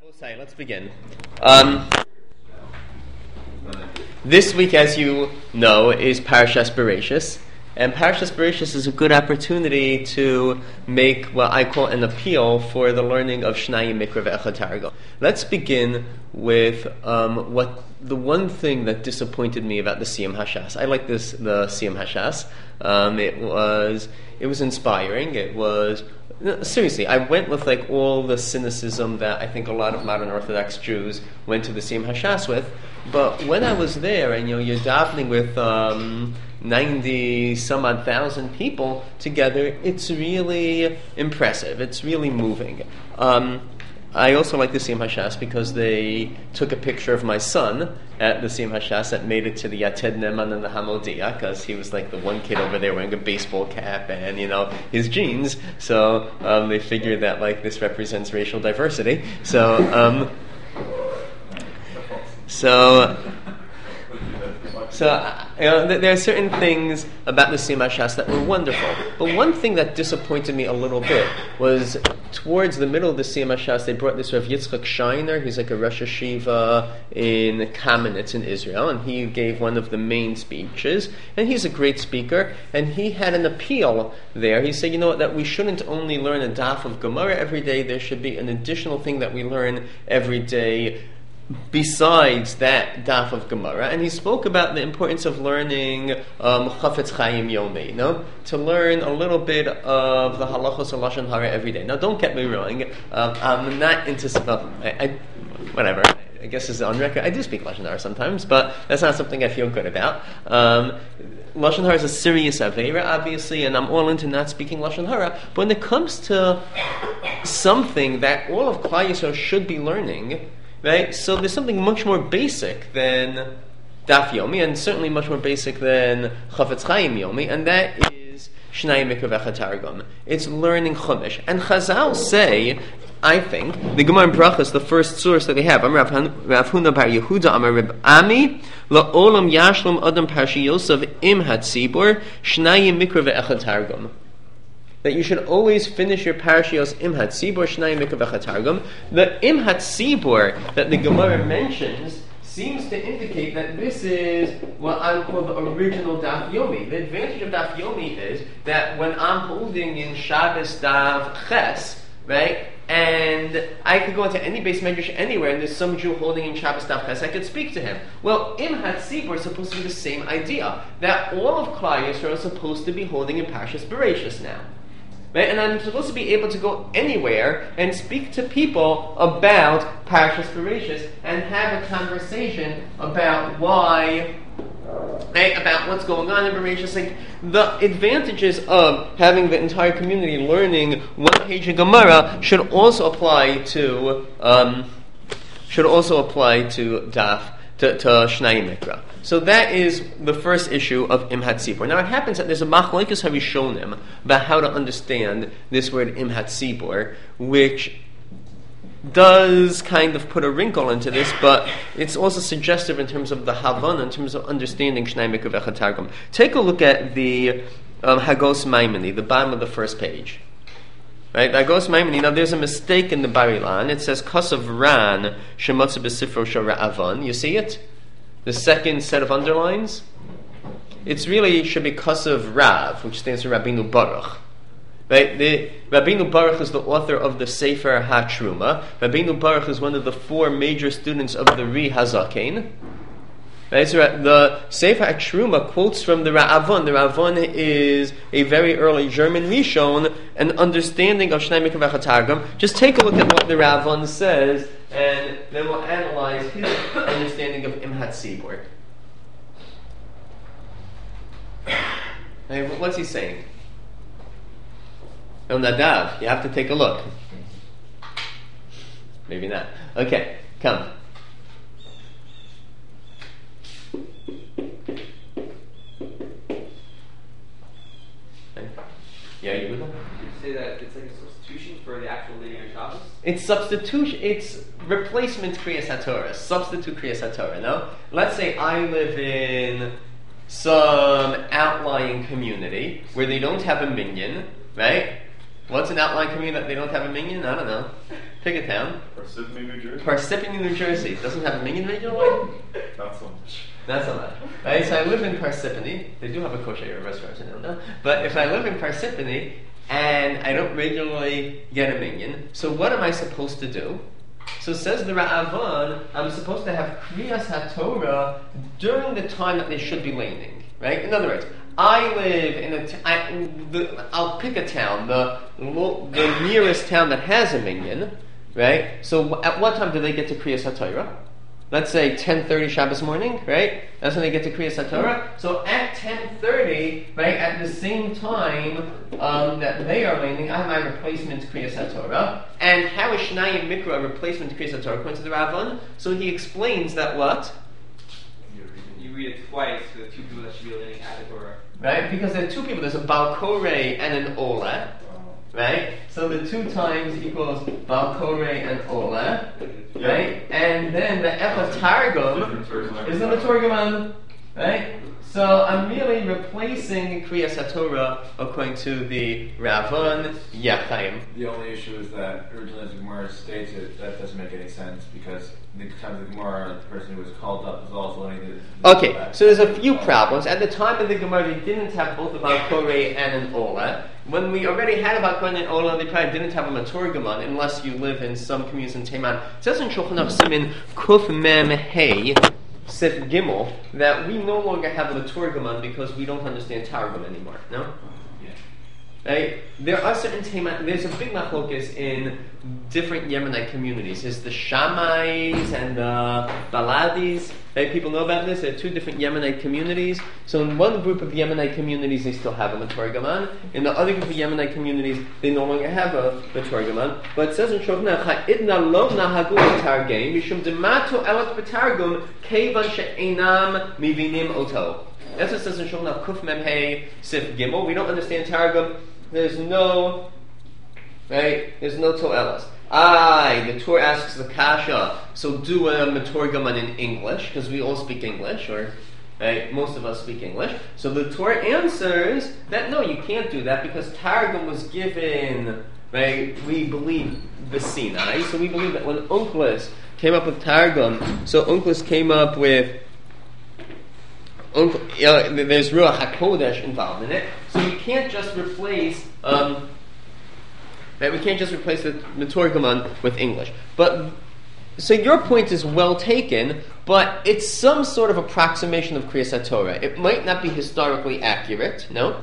Say, let's begin. This week, as you know, is Parashas Bereishis, and Parashas Bereishis is a good opportunity to make what I call an appeal for the learning of Shnayim Mikra ve'Echad Targum. Let's begin with what the one thing that disappointed me about the Siyam Hashas. I like the Siyam Hashas. It was inspiring. It was. Seriously, I went with all the cynicism that I think a lot of modern Orthodox Jews went to the Siyam Hashas with. But when I was there, and you're davening with 90 some odd thousand people together, it's really impressive. It's really moving. I also like the Siyam Hashas because they took a picture of my son at the Siyam Hashas that made it to the Yated Neman and the Hamodia, because he was the one kid over there wearing a baseball cap and his jeans. So they figured that this represents racial diversity. So there are certain things about the Siyam Hashas that were wonderful. But one thing that disappointed me a little bit was towards the middle of the Siyam Hashas, they brought this Rav Yitzchak Shiner. He's a Rosh Hashiva in Kamenetz in Israel, and he gave one of the main speeches. And he's a great speaker, and he had an appeal there. He said, that we shouldn't only learn a daf of Gemara every day. There should be an additional thing that we learn every day besides that daf of Gemara, and he spoke about the importance of learning Chafetz Chaim Yomi, to learn a little bit of the halachos of Lashon Hara every day. Now, don't get me wrong, I'm not into whatever. I guess it's on record. I do speak Lashon Hara sometimes, but that's not something I feel good about. Lashon Hara is a serious aveira, obviously, and I'm all into not speaking Lashon Hara. But when it comes to something that all of Klal Yisrael should be learning, right? So there's something much more basic than Daf Yomi, and certainly much more basic than Chafetz Chaim Yomi, and that is Shnayim Mikra ve'Echad Targum. It's learning Chumash. And Chazal say, I think, the Gemara in Brachos, the first source that they have, Rav Huna bar Yehuda Amar Reb Ami, La'olam Yashlam Adam Parshi Yosef Im Hatzibur Shnayim Mikra ve'Echad Targum. That you should always finish your parashios Imhat Tzibur Shnayim Mikra ve'Echad Targum. The Imhat Tzibur that the Gemara mentions seems to indicate that this is what I would call the original Daf Yomi. The advantage of Daf Yomi is that when I'm holding in Shabbos Daf Ches, right, and I could go into any base medrash anywhere, and there's some Jew holding in Shabbos Daf Ches, I could speak to him. Well, Imhat Tzibur is supposed to be the same idea, that all of Klal Yisrael is supposed to be holding in Parashas Bereishis now. Right? And I'm supposed to be able to go anywhere and speak to people about Parashas Bereishis and have a conversation about why, right, about what's going on in Bereishis. The advantages of having the entire community learning one page of Gemara should also apply to Shnayim Mikra. So that is the first issue of Imhat Tzibur. Now it happens that there's a Machlokes Harishonim about how to understand this word Imhat Tzibur, which does kind of put a wrinkle into this, but it's also suggestive in terms of the Havana, in terms of understanding Shnayim Mikra ve'Echad Targum. Take a look at the Hagos Maimoni, the bottom of the first page. Right, Hagos Maimoni. Now, there's a mistake in the Barilan. It says Kosav Ran Shemotze B'Sifro Shara Avon. You see it? The second set of underlines. It should be Kosav Rav, which stands for Rabbeinu Baruch. Right, Rabbeinu Baruch is the author of the Sefer HaTruma. Rabbeinu Baruch is one of the four major students of the Ri Hazaken. Right, so the Sefer HaTruma quotes from the Ra'avon. The Ra'avon is a very early German Rishon, an understanding of Shnayim Mikra ve'Echad Targum. Just take a look at what the Ra'avon says, and then we'll analyze his understanding of Imhat Tzibur. Hey, what's he saying? Oh, Nadav, you have to take a look. Maybe not. Okay, come. Yeah, you would know? Did you say that it's like a substitution for the actual linear Shabbos? It's substitution. It's replacement Kriyas HaTorah. Substitute Kriyas HaTorah. No? Let's say I live in some outlying community where they don't have a minyan, right? What's an outlying community that they don't have a minyan? I don't know. Pick a town. Parsippany, New Jersey. Parsippany, New Jersey. Doesn't have a minyan regularly? Not so much. Not so much. Right? So I live in Parsippany. They do have a kosher restaurant, I don't know. But if I live in Parsippany and I don't regularly get a minyan, so what am I supposed to do? So says the Ra'avan, I'm supposed to have Kriyas HaTorah during the time that they should be laning. Right? In other words, I live in I'll pick a town, the nearest town that has a minyan, right? So at what time do they get to Kriyas HaTorah? Let's say 10:30 Shabbos morning, right? That's when they get to Kriyas HaTorah. So at 10:30, right, at the same time that they are laning, I have my replacement Kriyas HaTorah. And how is Shnayim Mikra a replacement Kriyas HaTorah according to the Ravan? So he explains that what? You read it twice for the two people that should be leaning at the Torah. Right? Because there are two people. There's a Baal Koreh and an Olah. Right? So the 2 times equals Baal Koreh and Olah. Right? And then the Echad Targum is the Maturgaman. Right? So I'm merely replacing Kriyas HaTorah according to the Ravan Yachayim. The only issue is that originally as the Gemara states it, that doesn't make any sense because the time of the Gemara, the person who was called up was also learning the Okay, so there's a few problems. At the time of the Gemara, they didn't have both a Baal Koreh and an Olah. When we already had a Baal Koreh and an Olah, they probably didn't have a Maturgaman unless you live in some communities in Teiman. It says in Shulchan Aruch Simin Kuf Mem Hey Sif Gimel that we no longer have a Maturgaman because we don't understand Targum anymore. No? Yeah. Right? There are certain there's a big machlokes in different Yemenite communities. There's the Shammais and the Baladis. Right? People know about this. There are 2 different Yemenite communities. So in one group of Yemenite communities, they still have a Maturgaman. In the other group of Yemenite communities, they no longer have a Maturgaman. But it says in Shulchan Aruch, "Ha'idna lo nahagu targem mishum demato elat b'targum kevan she'enam mivinim oto." That's what it says in Shulchan Aruch Kuf Mem Hey Sif Gimel. We don't understand Targum. There's no to'elas. The Torah asks the kasha, so do a Maturgaman in English, because we all speak English, or right, most of us speak English. So the Torah answers that no, you can't do that, because Targum was given, right, we believe, the Sinai, so we believe that when Onkelos came up with Targum, so Onkelos came up with there's Ruach HaKodesh involved in it, so we can't just replace we can't just replace the Maturgaman with English. But so your point is well taken, but it's some sort of approximation of Kriyas HaTorah. It might not be historically accurate, no?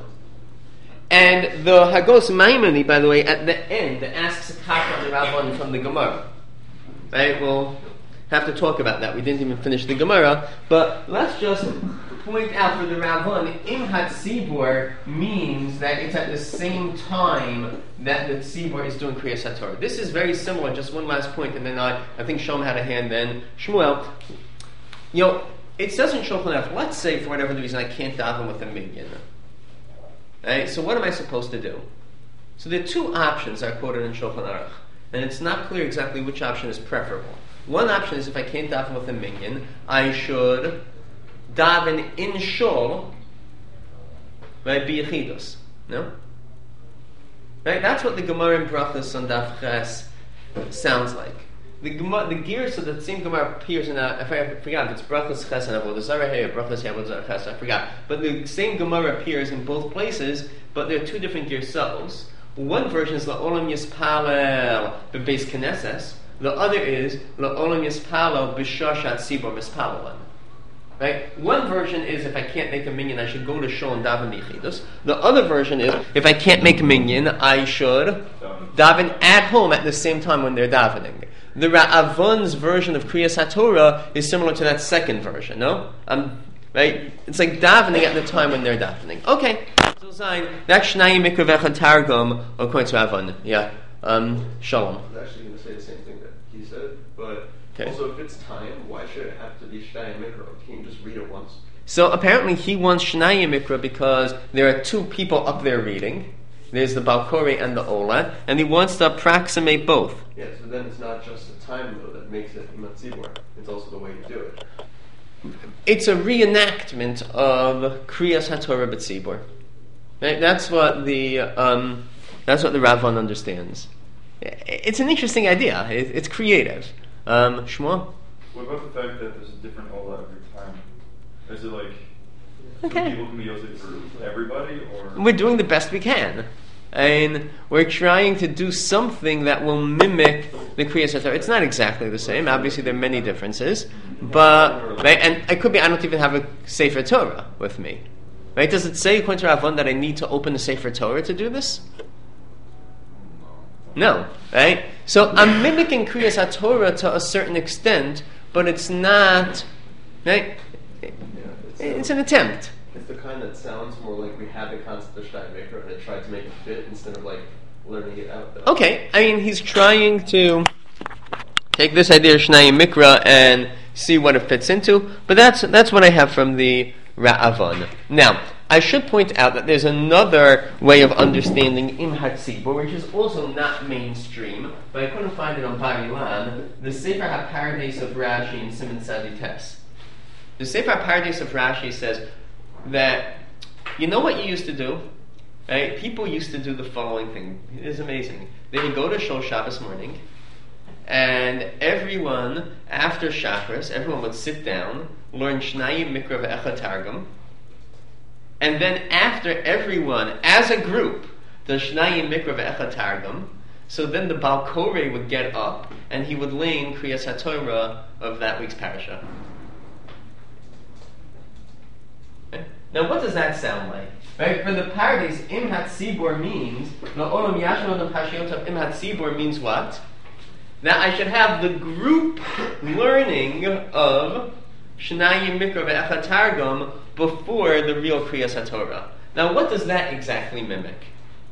And the Hagos Maimoni, by the way, at the end asks a kasha on the Rabban from the Gemara. Right? We'll have to talk about that. We didn't even finish the Gemara, but let's just point out for the Rabban, Imhat Tzibur means that it's at the same time that the Tzibur is doing Kriyas HaTorah. This is very similar. Just one last point, and then I think Shom had a hand then. Shmuel, it says in Shulchan Aruch, let's say for whatever the reason I can't daven with a minyan. Right? So what am I supposed to do? So there are 2 options that are quoted in Shulchan Aruch, and it's not clear exactly which option is preferable. One option is if I can't daven with a minyan, I should daven in shul, right, biyechidus. No? Right? That's what the Gemara in Brachos on Daf Ches sounds like. The gear, so the same Gemara appears in I forgot if it's Brachos Ches and Avodah Zarah or Brachos Avodah Zarah Ches, I forgot. But the same Gemara appears in both places, but there are 2 different gearsos. One version is La'olam Yispalel B'Beis Knesses. The other is La'olam Yispalel B'Shashat Tzibur Mispalelan. Right? One version is if I can't make a minyan, I should go to shul and daven b'yichidus. The other version is if I can't make a minyan, I should daven at home at the same time when they're davening. The Ra'avon's version of Kriyas HaTorah is similar to that second version. No, right? It's like davening at the time when they're davening. Okay, so Zayin. That's Shnayim Mikra V'Echad Targum according to Avon. Yeah, Shalom. I was actually going to say the same thing that he said, but. Okay. Also, if it's time, why should it have to be Shnayim Mikra? Can you just read it once? So apparently he wants Shnayim Mikra because there are 2 people up there reading. There's the Baal Koreh and the Olah, and he wants to approximate both. Yeah, so then it's not just the time, though, that makes it Matzibur. It's also the way you do it. It's a reenactment of Kriyas HaTorah B'Tzibur. Right? That's what the Ravan understands. It's an interesting idea. It's creative. Shmuel? What about the fact that there's a different Ola every time? Is it like Okay. people can be Yosef for everybody, or We're doing the best we can. And we're trying to do something that will mimic the Kriyas HaTorah. It's not exactly the same. Obviously, there are many differences. But, right, and it could be I don't even have a Sefer Torah with me. Right? Does it say, according to Ravon, that I need to open the Sefer Torah to do this? No. Right? So I'm mimicking Kriyas HaTorah to a certain extent, but it's not... Right? It's an attempt. It's the kind that sounds more like we had the concept of Shnai Mikra and it tried to make it fit instead of like learning it out. Though. Okay, I mean, he's trying to take this idea of Shnai Mikra and see what it fits into, but that's what I have from the Ra'avan. Now, I should point out that there's another way of understanding Im Hatzibur, which is also not mainstream, but I couldn't find it on Bar Ilan, the Sefer HaParadis of Rashi in Siman Tzadi Tes. The Sefer HaParadis of Rashi says that, you know what you used to do? Right? People used to do the following thing. It is amazing. They would go to Shul Shabbos morning, and everyone, after Shacharis, everyone would sit down, learn Shnayim Mikra Ve'echad Targum, and then after everyone, as a group, does Shnayim Mikra Ve'echad Targum, so then the Baal Koreh would get up, and he would lean Kriyas HaTorah of that week's parasha. Now, what does that sound like? Right? For the Paradis, Im Hatzibur means, La'olam Yashon Adam Hashiyot Im Hatzibur means what? That I should have the group learning of Shnayim Mikra Ve'echad Targum before the real Kriyas HaTorah. Now, what does that exactly mimic?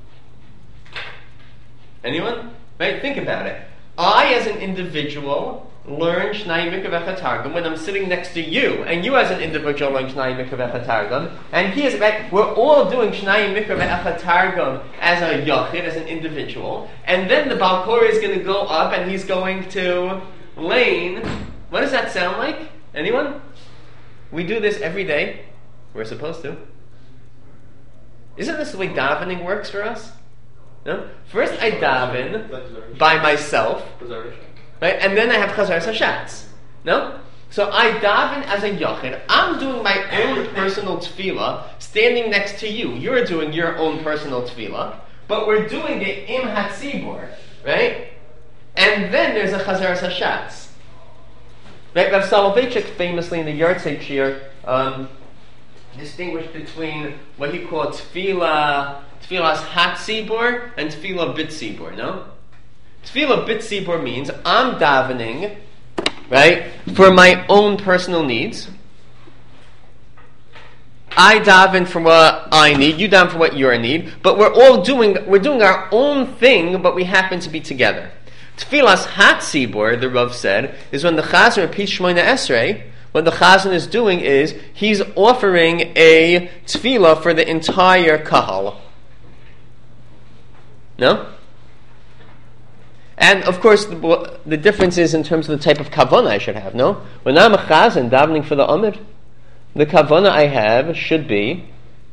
Anyone? Right? Think about it. I, as an individual, learn Shnai Mikra Ve'echad Targum when I'm sitting next to you, and you as an individual learn Shnai Mikra Ve'echad Targum, and he is, right, we're all doing Shnai Mikra Ve'echad Targum as a yachid, as an individual, and then the Baal Koreh is going to go up and he's going to lane. What does that sound like? Anyone? We do this every day. We're supposed to. Isn't this the way davening works for us? No? First I daven by myself, right? And then I have Chazaras HaShatz. No? So I daven as a yachid. I'm doing my own personal tefillah, standing next to you. You're doing your own personal tefillah, but we're doing it Im Hatzibur, right? And then there's a Chazaras HaShatz. Right? Rav Soloveitchik famously in the Yartzeit Shir distinguished between what he called tefillas Hatzibur and tefillah Bitzibur, no? Tefillah Bitzibur means I'm davening, right, for my own personal needs. I daven for what I need, you daven for what you need, but we're doing our own thing, but we happen to be together. Tefillas Hatzibur, the Rav said, is when the Chazan repeats Shmoyna Esrei. What the Chazan is doing is he's offering a tefillah for the entire kahal. No? And of course, the difference is in terms of the type of kavanah I should have. No, when I'm a chazan davening for the amid, the kavanah I have should be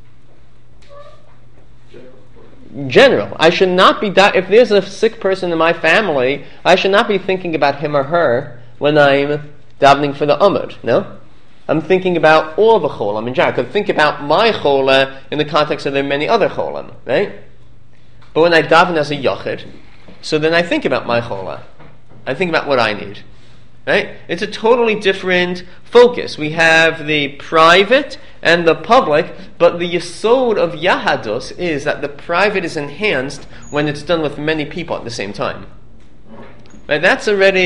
general. I should not be if there's a sick person in my family, I should not be thinking about him or her when I'm davening for the amid. No, I'm thinking about all the cholam in general. I could think about my chola in the context of there are many other cholam, right? But when I daven as a yachid, so then I think about my chola. I think about what I need. Right? It's a totally different focus. We have the private and the public, but the yesod of Yahadus is that the private is enhanced when it's done with many people at the same time. Right? That's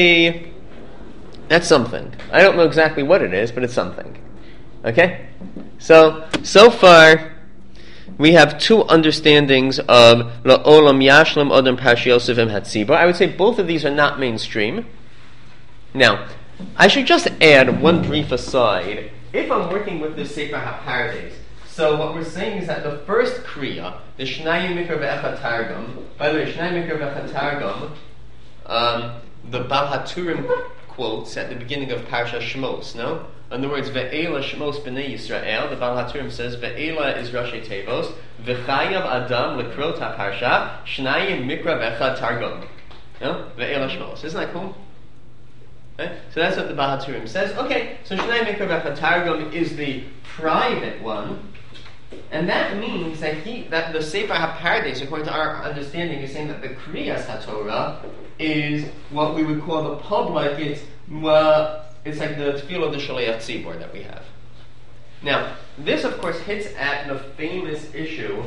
something. I don't know exactly what it is, but it's something. Okay? So far, we have two understandings of La'olam Yashlam Adam Pash Yosef Im Hatzibur. I would say both of these are not mainstream. Now, I should just add one brief aside. If I'm working with the Sefer HaParadis, so what we're saying is that the first Kriya, the Shnayim Mikra Ve'echad Targum, by the way, Shnayim Mikra Ve'echad Targum, the Baal HaTurim quotes at the beginning of Parsha Shmos, no? In other words, Ve'ela Shmos B'nai Yisrael, the Baal HaTurim says, Ve'ela is Rashi Tevos, V'chayav Adam L'krot HaParsha, Shnayim Mikra Ve'echad Targum. No? Ve'ela Shmos. Isn't that cool? Okay? So that's what the Bahaturim says. Okay, so Shnei Mikra V'Chatargum is the private one, and that means that the Sefer HaPardes, according to our understanding, is saying that the Kriyas HaTorah is what we would call the public. It's like the Tefillah of the Shaliach Tzibor that we have. Now, this of course hits at the famous issue,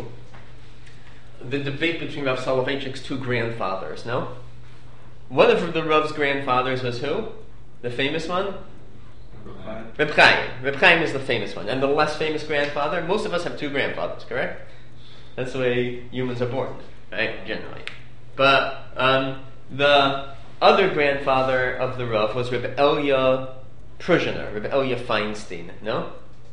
the debate between Rav Soloveitchik's two grandfathers, no? One of the Rav's grandfathers was who? The famous one? Reb Chaim. Reb Chaim is the famous one. And the less famous grandfather? Most of us have two grandfathers, correct? That's the way humans are born, right? Generally. But the other grandfather of the Rav was Reb Elia Pruzhiner, Reb Elia Feinstein, no?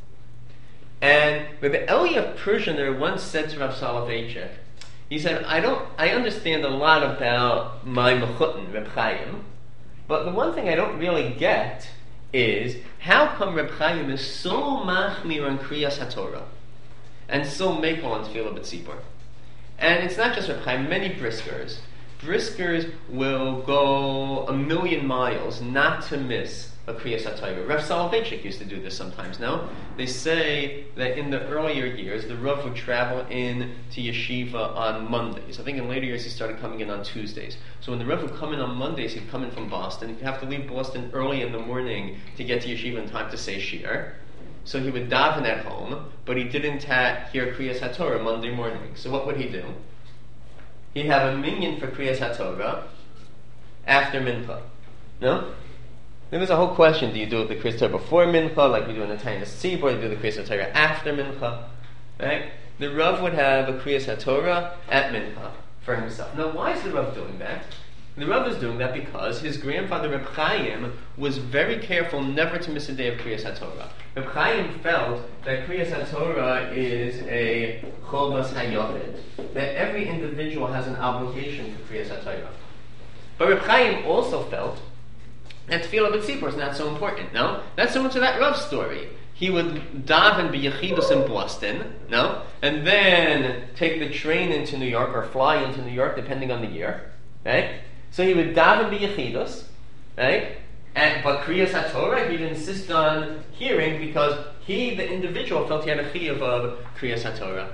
And Reb Elia Pruzhiner once said to Rav Soloveitchik, he said, I understand a lot about my Mechutin, Reb Chaim, but the one thing I don't really get is how come Reb Chaim is so machmir on Kriyas HaTorah and so mekel on Tefillah B'Tzibor. And it's not just Reb Chaim, many briskers. Briskers will go 1,000,000 miles not to miss a Kriyas HaTorah. Rav Soloveitchik used to do this sometimes, no? They say that in the earlier years, the Rav would travel in to yeshiva on Mondays. I think in later years he started coming in on Tuesdays. So when the Rav would come in on Mondays, he'd come in from Boston. He'd have to leave Boston early in the morning to get to yeshiva in time to say Shir. So he would daven at home, but he didn't hear Kriyas HaTorah Monday morning. So what would he do? He'd have a minyan for Kriyas HaTorah after Mincha. No? There was a whole question, do you do the Kriyas HaTorah before Mincha, like we do in the Tainis Tzibor, or do you do the Kriyas HaTorah after Mincha? Right? The Rav would have a Kriyas HaTorah at Mincha for himself. Now, why is the Rav doing that? The Rav is doing that because his grandfather Reb Chaim was very careful never to miss a day of Kriyas HaTorah. Reb Chaim felt that Kriyas HaTorah is a Chovas HaYochid, that every individual has an obligation to Kriyas HaTorah. But Reb Chaim also felt that Tefillah B'Tzibor is not so important, no? That's similar to that Rav story. He would daven b'yechidus in Boston, no? And then take the train into New York, or fly into New York, depending on the year, right? So he would daven b'yechidus, right? But Kriyas HaTorah, he'd insist on hearing because he, the individual, felt he had a chiyuv of Kriyas HaTorah.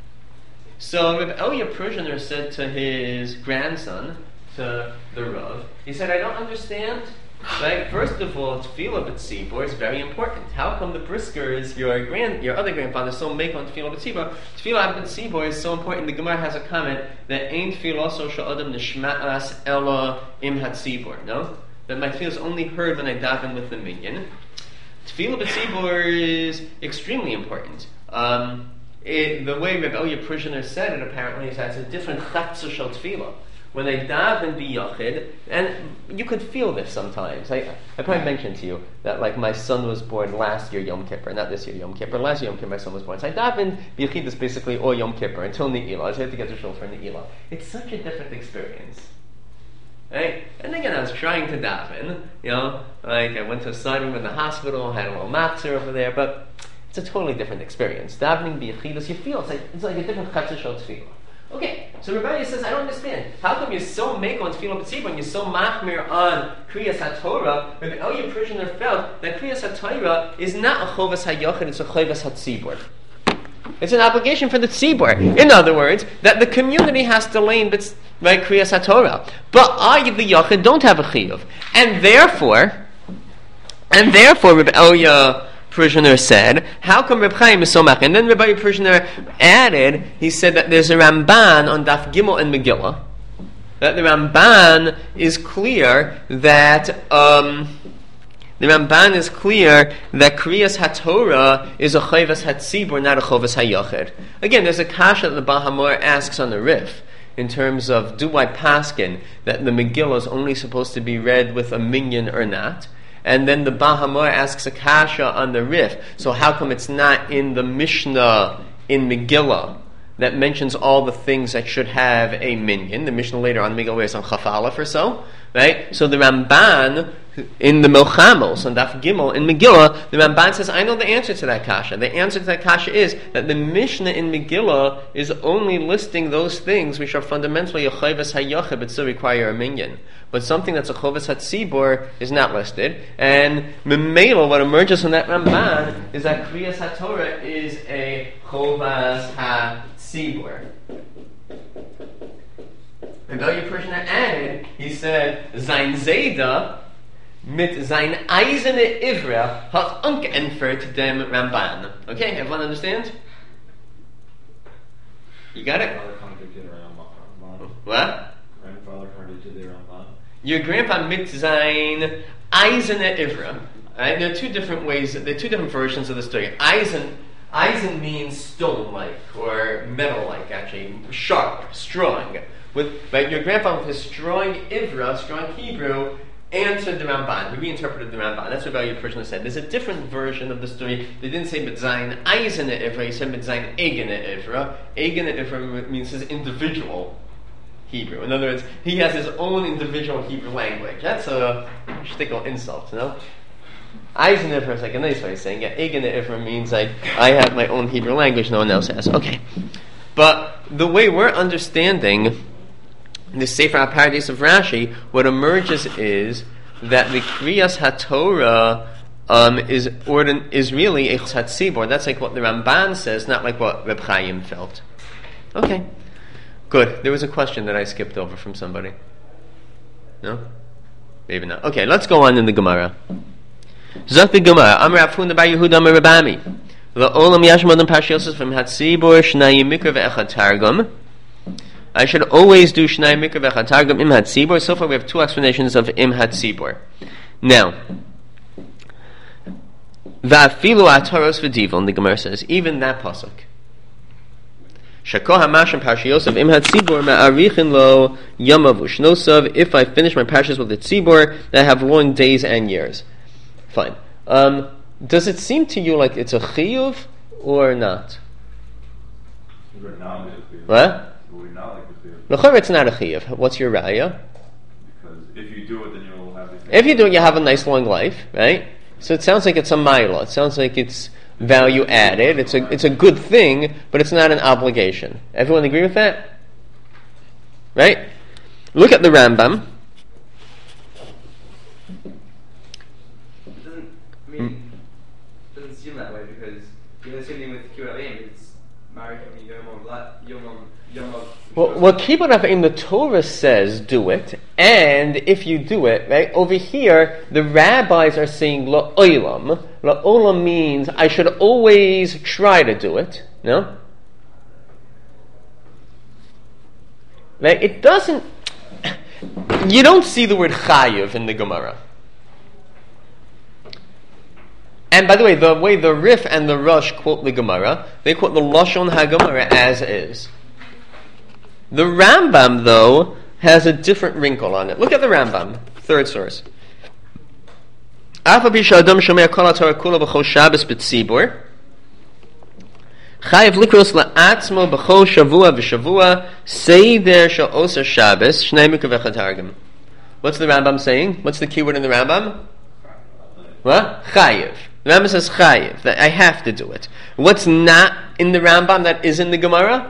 So Reb Elia Pruzhiner said to his grandson, to the Rav, he said, I don't understand. Right? First of all, Tefillah B'Tzibor is very important. How come the briskers, your other grandfather, so make on Tefillah B'Tzibor? Tefillah B'Tzibor is so important. The Gemara has a comment that Ein Tefillah so sha'adam nishma'as ela im hatzibor. No, that my tefillah is only heard when I daven with the minyan. Tefillah B'Tzibor is extremely important. The way Reb Elia Pruzhiner said it apparently is that it's a different chatzah shel tefillah. When they daven b'yachid, and you could feel this sometimes. I probably mentioned to you that like my son was born last year Yom Kippur, not this year Yom Kippur. Last year Yom Kippur my son was born. So I davened b'yachid basically all Yom Kippur until Ne'ilah. I just had to get to shul for Ne'ilah. It's such a different experience. Right? And again, I was trying to daven, like I went to a side room in the hospital, had a little matzah over there, but it's a totally different experience. Davening b'yachidus, you feel it's like a different chatzah shel tefillah. Okay, so Rebbeinu says, I don't understand. How come you're so make on Tefillah B'Tzibor and you're so machmir on Kriyas HaTorah? Reb Elia Pruzhiner felt that Kriyas HaTorah is not a Chovas HaYochid, it's a Chovas HaTzibor. It's an obligation for the Tzibor. In other words, that the community has to lane Kriyas HaTorah. But I, the Yochid, don't have a Chiyuv. And therefore, Reb Elia Pruzhiner said, how come Reb Chaim is so mach? And then Reb Elia Pruzhiner added, he said that there's a Ramban on Daf Gimel and Megillah, that the Ramban is clear that Kriyas HaTorah is a Chovas HaTzibor, not a Chovas HaYochid. Again, there's a kasha that the Baal HaMaor asks on the Rif, in terms of, do I paskin that the Megillah is only supposed to be read with a minyan or not? And then the Baal HaMaor asks a kasha on the Rif. So how come it's not in the Mishnah in Megillah that mentions all the things that should have a minyan? The Mishnah later on Megillah is on Chaf Aleph or so. right? So the Ramban in the Milchamos on Daf Gimel in Megillah, the Ramban says, I know the answer to that kasha. The answer to that kasha is that the Mishnah in Megillah is only listing those things which are fundamentally a chayvas hayocheh but still require a minyan. But something that's a chovas hatzibor is not listed. And Memela, what emerges from that Ramban is that Kriyas HaTorah is a chovas hatzibor. And though your Persian added, he said, Zain Zeda mit sein eisene Ivra hat ungeentfert dem Ramban. Okay, everyone understand? You got it? What? Grandfather contradicted the Ramban. Your grandpa mit sein eisene Ivra. Right? There are two different ways, there are two different versions of the story. Eisen means stone-like, or metal-like, actually, sharp, strong. But your grandpa with his strong Ivra, strong Hebrew, answered the Ramban. He reinterpreted the Ramban. That's what Rabbi Pershing said. There's a different version of the story. They didn't say Mitzayin Eisene Ivra, he said Mitzayin Eigene Ivra. Eigene Ivra means his individual Hebrew. In other words, he has his own individual Hebrew language. That's a shtickle insult, you know? Eisene Ivra is like a nice way of saying it. Eigene Ivra means like, I have my own Hebrew language, no one else has. Okay. But the way we're understanding the Sefer HaParadis of Rashi, what emerges is that the Kriyas HaTorah is really a Chatzibor. That's like what the Ramban says, not like what Reb Chaim felt. Okay, good. There was a question that I skipped over from somebody. No? Maybe not. Okay, let's go on in the Gemara. Zok the Gemara, Amar Rav Huna bar Yehuda Amar Rabami, La'olam yashmodam Parshiyos from Chatzibor Shnai Mikra ve'echad Targum. I should always do Shnai Mikra ve'echad Targum im Hatzibor. So far we have two explanations of im Hatzibor. Now, Va'afilu ataros v'divon, the Gemara says, even that pasuk. Shako hamashim parshiyos of im Hatzibor ma'arichin lo yamav ushnosav. If I finish my parshas with the tzibor, that I have long days and years. Fine. Does it seem to you like it's a chiyuv or not? What? L'chorah, it's not a chiyuv. What's your raya? Because if you do it, then you'll have the. If you do it, you have a nice long life, right? So it sounds like it's a ma'ila. It sounds like it's value added. It's a good thing, but it's not an obligation. Everyone agree with that? Right? Look at the Rambam. It doesn't seem that way because you're assuming with Kibbutz it's married Yom of. Well, Kibbutz Avim, the Torah says do it, and if you do it, right, over here, the rabbis are saying la'olam. La'olam means I should always try to do it, no? Right, it doesn't, you don't see the word chayiv in the Gemara. And by the way the Rif and the Rush quote the Gemara, they quote the Lashon HaGemara as is. The Rambam, though, has a different wrinkle on it. Look at the Rambam, third source. Afa b'shadam shomei kol haTorah kula b'chol Shabbos b'tzibur. Chayev likros la'atzmo b'chol shavua v'shavua seider she'osa Shabbos shnei mikra v'echad targum. What's the Rambam saying? What's the key word in the Rambam? What? Chayev. The Rambam says chayev, that I have to do it. What's not in the Rambam that is in the Gemara?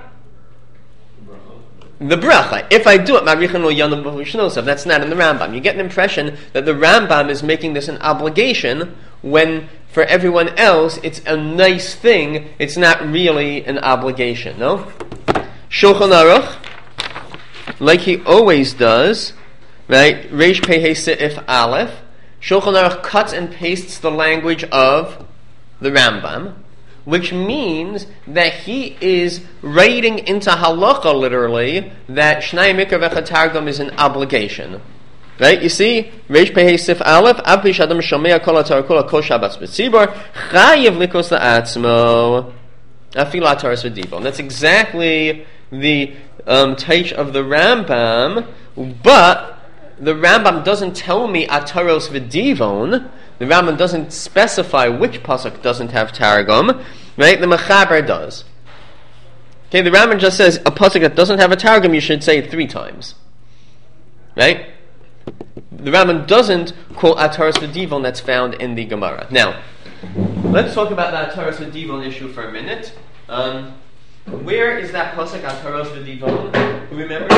The bracha. If I do it, marichin lo yanam b'hushnosav. That's not in the Rambam. You get an impression that the Rambam is making this an obligation when for everyone else it's a nice thing. It's not really an obligation. No. Shulchan Aruch, like he always does, right? Reish Pei Seif Aleph. Shulchan Aruch cuts and pastes the language of the Rambam, which means that he is writing into halacha literally that Shnai Mikra v'echad Targum is an obligation. Right? You see, Reish Pei Sif Aleph, Av Pi Shadam Shomea Kol HaTorah Kula Kol Shabbos B'tzibor Chayev Likos La'atzmo Afilu Ataros V'divon. That's exactly the taich of the Rambam, but the Rambam doesn't tell me Ataros V'divon. The Rambam doesn't specify which pasuk doesn't have Targum, right? The Mechaber does. Okay, the Rambam just says a pasuk that doesn't have a Targum, you should say it 3 times, right? The Rambam doesn't quote Ataras V'Divon that's found in the Gemara. Now, let's talk about the Ataras V'Divon issue for a minute. Where is that pasuk Ataras V'Divon? Who remembers?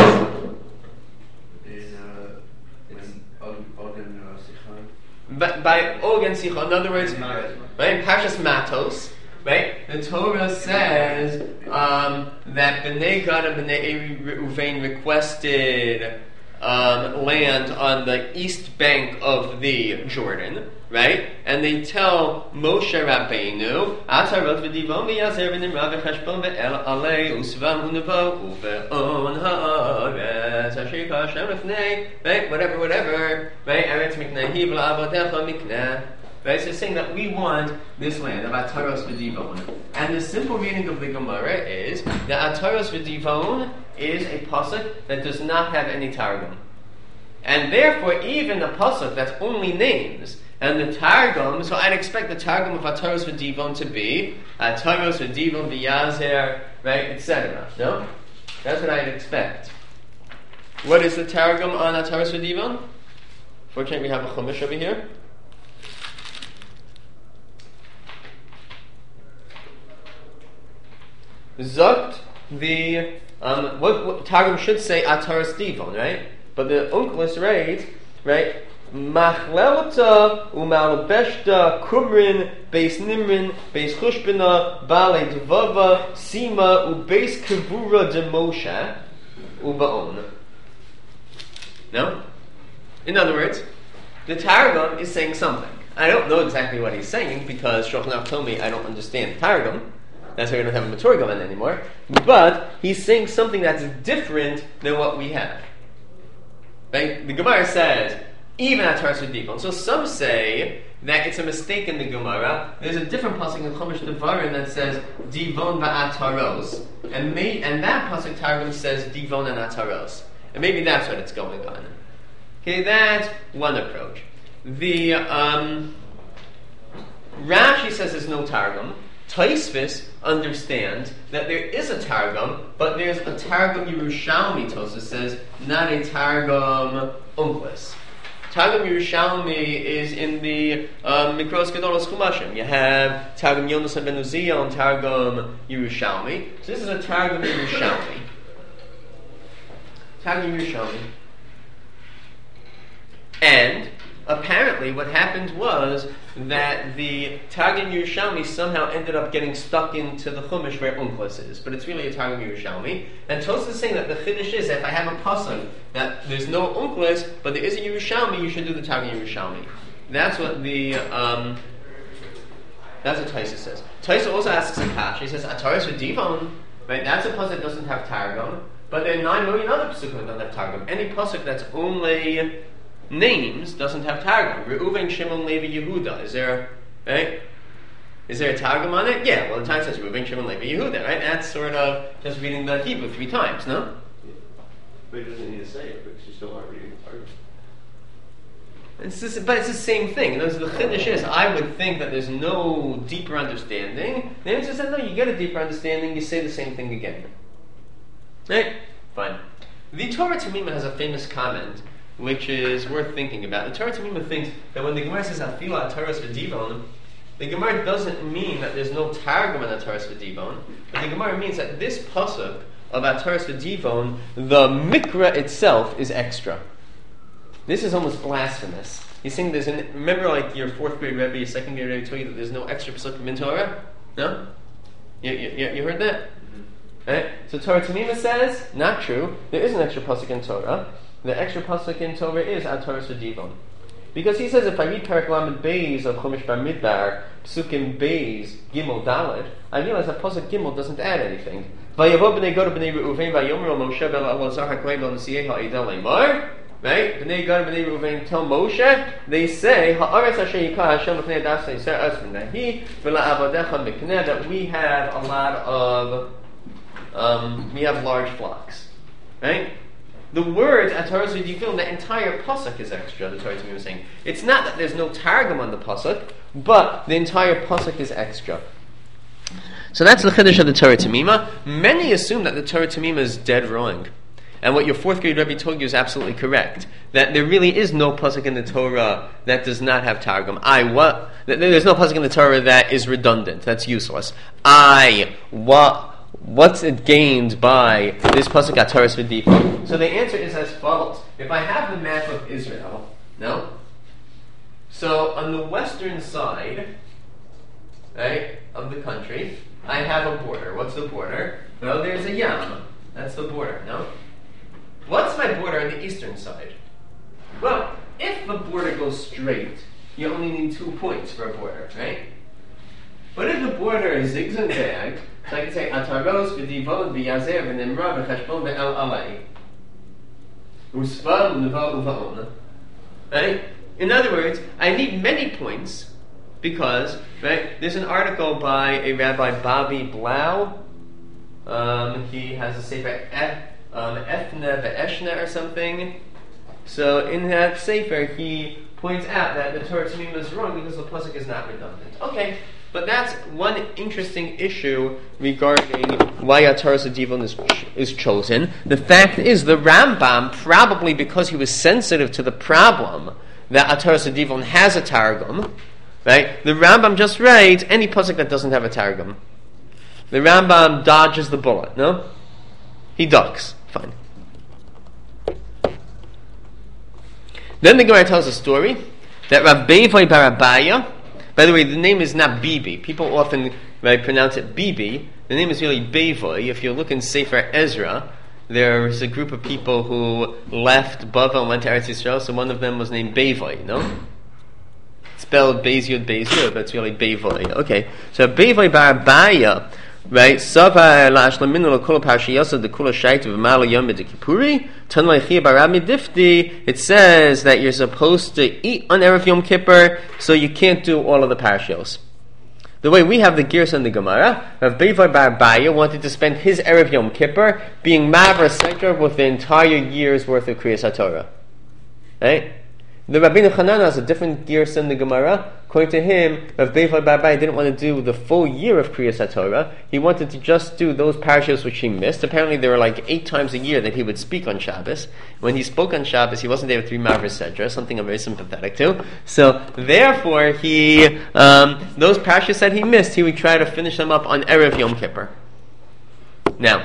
By Ogen Sicha. In other words, right, in Parshas Matos, right, the Torah says that Bnei Gad and Bnei Reuven requested land on the east bank of the Jordan, right? And they tell Moshe Rabbeinu, Atarot v'divon v'yazer v'nimra v'cheshbon v'el alei usvam unevo uve'on ha'aretz asher yikra Hashem lefnei, right? Whatever, right? Eretz miknehi v'la'avodecha mikneh. Right, so it's saying that we want this land of Ataros v'Divon. And the simple reading of the Gemara is that Ataros v'Divon is a pasuk that does not have any targum. And therefore, even a pasuk that's only names, and the targum, so I'd expect the targum of Ataros v'Divon to be Ataros v'Divon v'yazer, right, etc. No? That's what I'd expect. What is the targum on Ataros v'Divon? Fortunately, we have a chumash over here. Zokt, the what Targum should say Ataras Divon, right? But the Onkelos writes, right? Machlelta umalbeshta kumrin beis nimrin beis chushbina bale dvava sima ubeis kavura de Moshe ubaon. No? In other words, the Targum is saying something. I don't know exactly what he's saying because Shulchan Aruch told me I don't understand Targum. That's why we don't have a Maturgaman anymore. But he's saying something that's different than what we have. Right? The Gemara says, even Ataras v'Divon. So some say that it's a mistake in the Gemara. There's a different pasuk in Chumash Devarim that says Divon va'ataros. And that pasuk Targum says Divon and Ataros. And maybe that's what it's going on. Okay, that's one approach. The Rashi says there's no Targum. Taisvis understands that there is a Targum, but there's a Targum Yerushalmi, Tosfos says, not a Targum Onkelos. Targum Yerushalmi is in the Mikros Gedolos Chumashim. You have Targum Yonasan ben Uziel and Targum Yerushalmi. So this is a Targum Yerushalmi. Targum Yerushalmi. And apparently what happened was that the Targum Yerushalmi somehow ended up getting stuck into the Chumash where Onkelos is. But it's really a Targum Yerushalmi. And Tosfos is saying that the Chiddush is that if I have a pasuk that there's no Onkelos, but there is a Yerushalmi, you should do the Targum Yerushalmi. That's what the that's what Taisa says. Taisa also asks a kash. He says, Ataras v'Divon, right? That's a pasuk that doesn't have Targum, but there are 9 million other pasukim that don't have Targum. Any pasuk that's only names doesn't have Targum. Reuven, Shimon, Levi, Yehuda. Is there a Targum on it? Yeah. Well, the time says Reuven, Shimon, Levi, Yehuda. Right? That's sort of just reading the Hebrew 3 times. No. But he doesn't need to say it because you still aren't reading the Targum. But it's the same thing. And the Chiddush is, I would think that there's no deeper understanding. The answer is that no, you get a deeper understanding. You say the same thing again. Right? Fine. The Torah Tamima has a famous comment which is worth thinking about. The Torah Tamima thinks that when the Gemara says Afila Ataras v'Divon, the Gemara doesn't mean that there's no Targum on Ataras v'Divon, but the Gemara means that this pasuk of Ataras v'Divon, the Mikra itself is extra. This is almost blasphemous. He's saying remember like your 4th grade Rebbe, your 2nd grade Rebbe told you that there's no extra pasuk in Torah? No? You heard that? Right? So Torah Tamima says, not true, there is an extra pasuk in Torah. The extra pasuk in Torah is Ataras v'Divon. Because he says, if I read Perek Lamed Beis of Chumash Bamidbar, Psukim Beis, Gimel Dalet, I realize that pasuk Gimel doesn't add anything. Vayavo b'nei Gad b'nei Reuven vayomru Moshe bel Elazar hakohen bel Nesiei ha'idel leimar. Right? B'nei Gad b'nei Reuven tell Moshe, they say, ha'aretz asher yikra Hashem l'fnei dasa yisrael es v'nahi v'la'avadecha mikneh, that we have a lot of, we have large flocks. Right? The words Ataras v'Divon, the entire pasuk is extra. The Torah Tamima is saying it's not that there's no Targum on the pasuk, but the entire pasuk is extra. So that's the Chiddush of the Torah Tamima. Many assume that the Torah Tamima is dead wrong. And what your fourth grade Rebbe told you is absolutely correct. That there really is no pasuk in the Torah that does not have targum. There's no pasuk in the Torah that is redundant. That's useless. What's it gained by this pasuk Ataras v'difa? So the answer is as follows. If I have the map of Israel, no? So on the western side, right, of the country, I have a border. What's the border? Well, there's a yam. That's the border, no? What's my border on the eastern side? Well, if the border goes straight, you only need 2 points for a border, right? But if the border is zigzag, so I can say Ataros v'divon v'yazer v'nimra v'cheshbon v'el alei u'svam u'neva u'va'on. Right? In other words, I need many points because, right, there's an article by a Rabbi Bobby Blau. He has a sefer Ethne Ve'eshne or something. So in that sefer, he points out that the Torah Tamim is wrong because the pasuk is not redundant. Okay, but that's one interesting issue regarding why Ataras Adivon is chosen. The fact is, the Rambam, probably because he was sensitive to the problem that Ataras Adivon has a targum, right? The Rambam just writes any pasuk that doesn't have a targum. The Rambam dodges the bullet, no? He ducks. Fine. Then the Gemara tells a story that Rav Beivai bar Abaya, by the way, the name is not Bibi. People often pronounce it Bibi. The name is really Beivai. If you look in Sefer Ezra, there's a group of people who left Bavel and went to Eretz Yisrael, so one of them was named Beivai, no? Spelled Beis Yud, but it's really Beivai. Okay, so Beivai bar Abaya, right? Sava la'ashlaminu l'kol parshiyasa dekula shaitu v'mala yom b'dekipuri tanlai chiyah barab midifti. It says that you're supposed to eat on Erev Yom Kippur, so you can't do all of the parshiyos. The way we have the Girs and the Gemara, Rav Beivai bar Abaya wanted to spend his Erev Yom Kippur being Mavra Sefer with the entire year's worth of Kriyas HaTorah. Right? The Rabbeinu Hanan has a different Girs in the Gemara. According to him, Rav Beivai bar Abaya didn't want to do the full year of Kriyas HaTorah. He wanted to just do those parashas which he missed. Apparently there were like 8 times a year that he would speak on Shabbos. When he spoke on Shabbos, he wasn't able to be Mavra Sedra, something I'm very sympathetic to. So therefore, he those parashas that he missed, he would try to finish them up on Erev Yom Kippur. Now,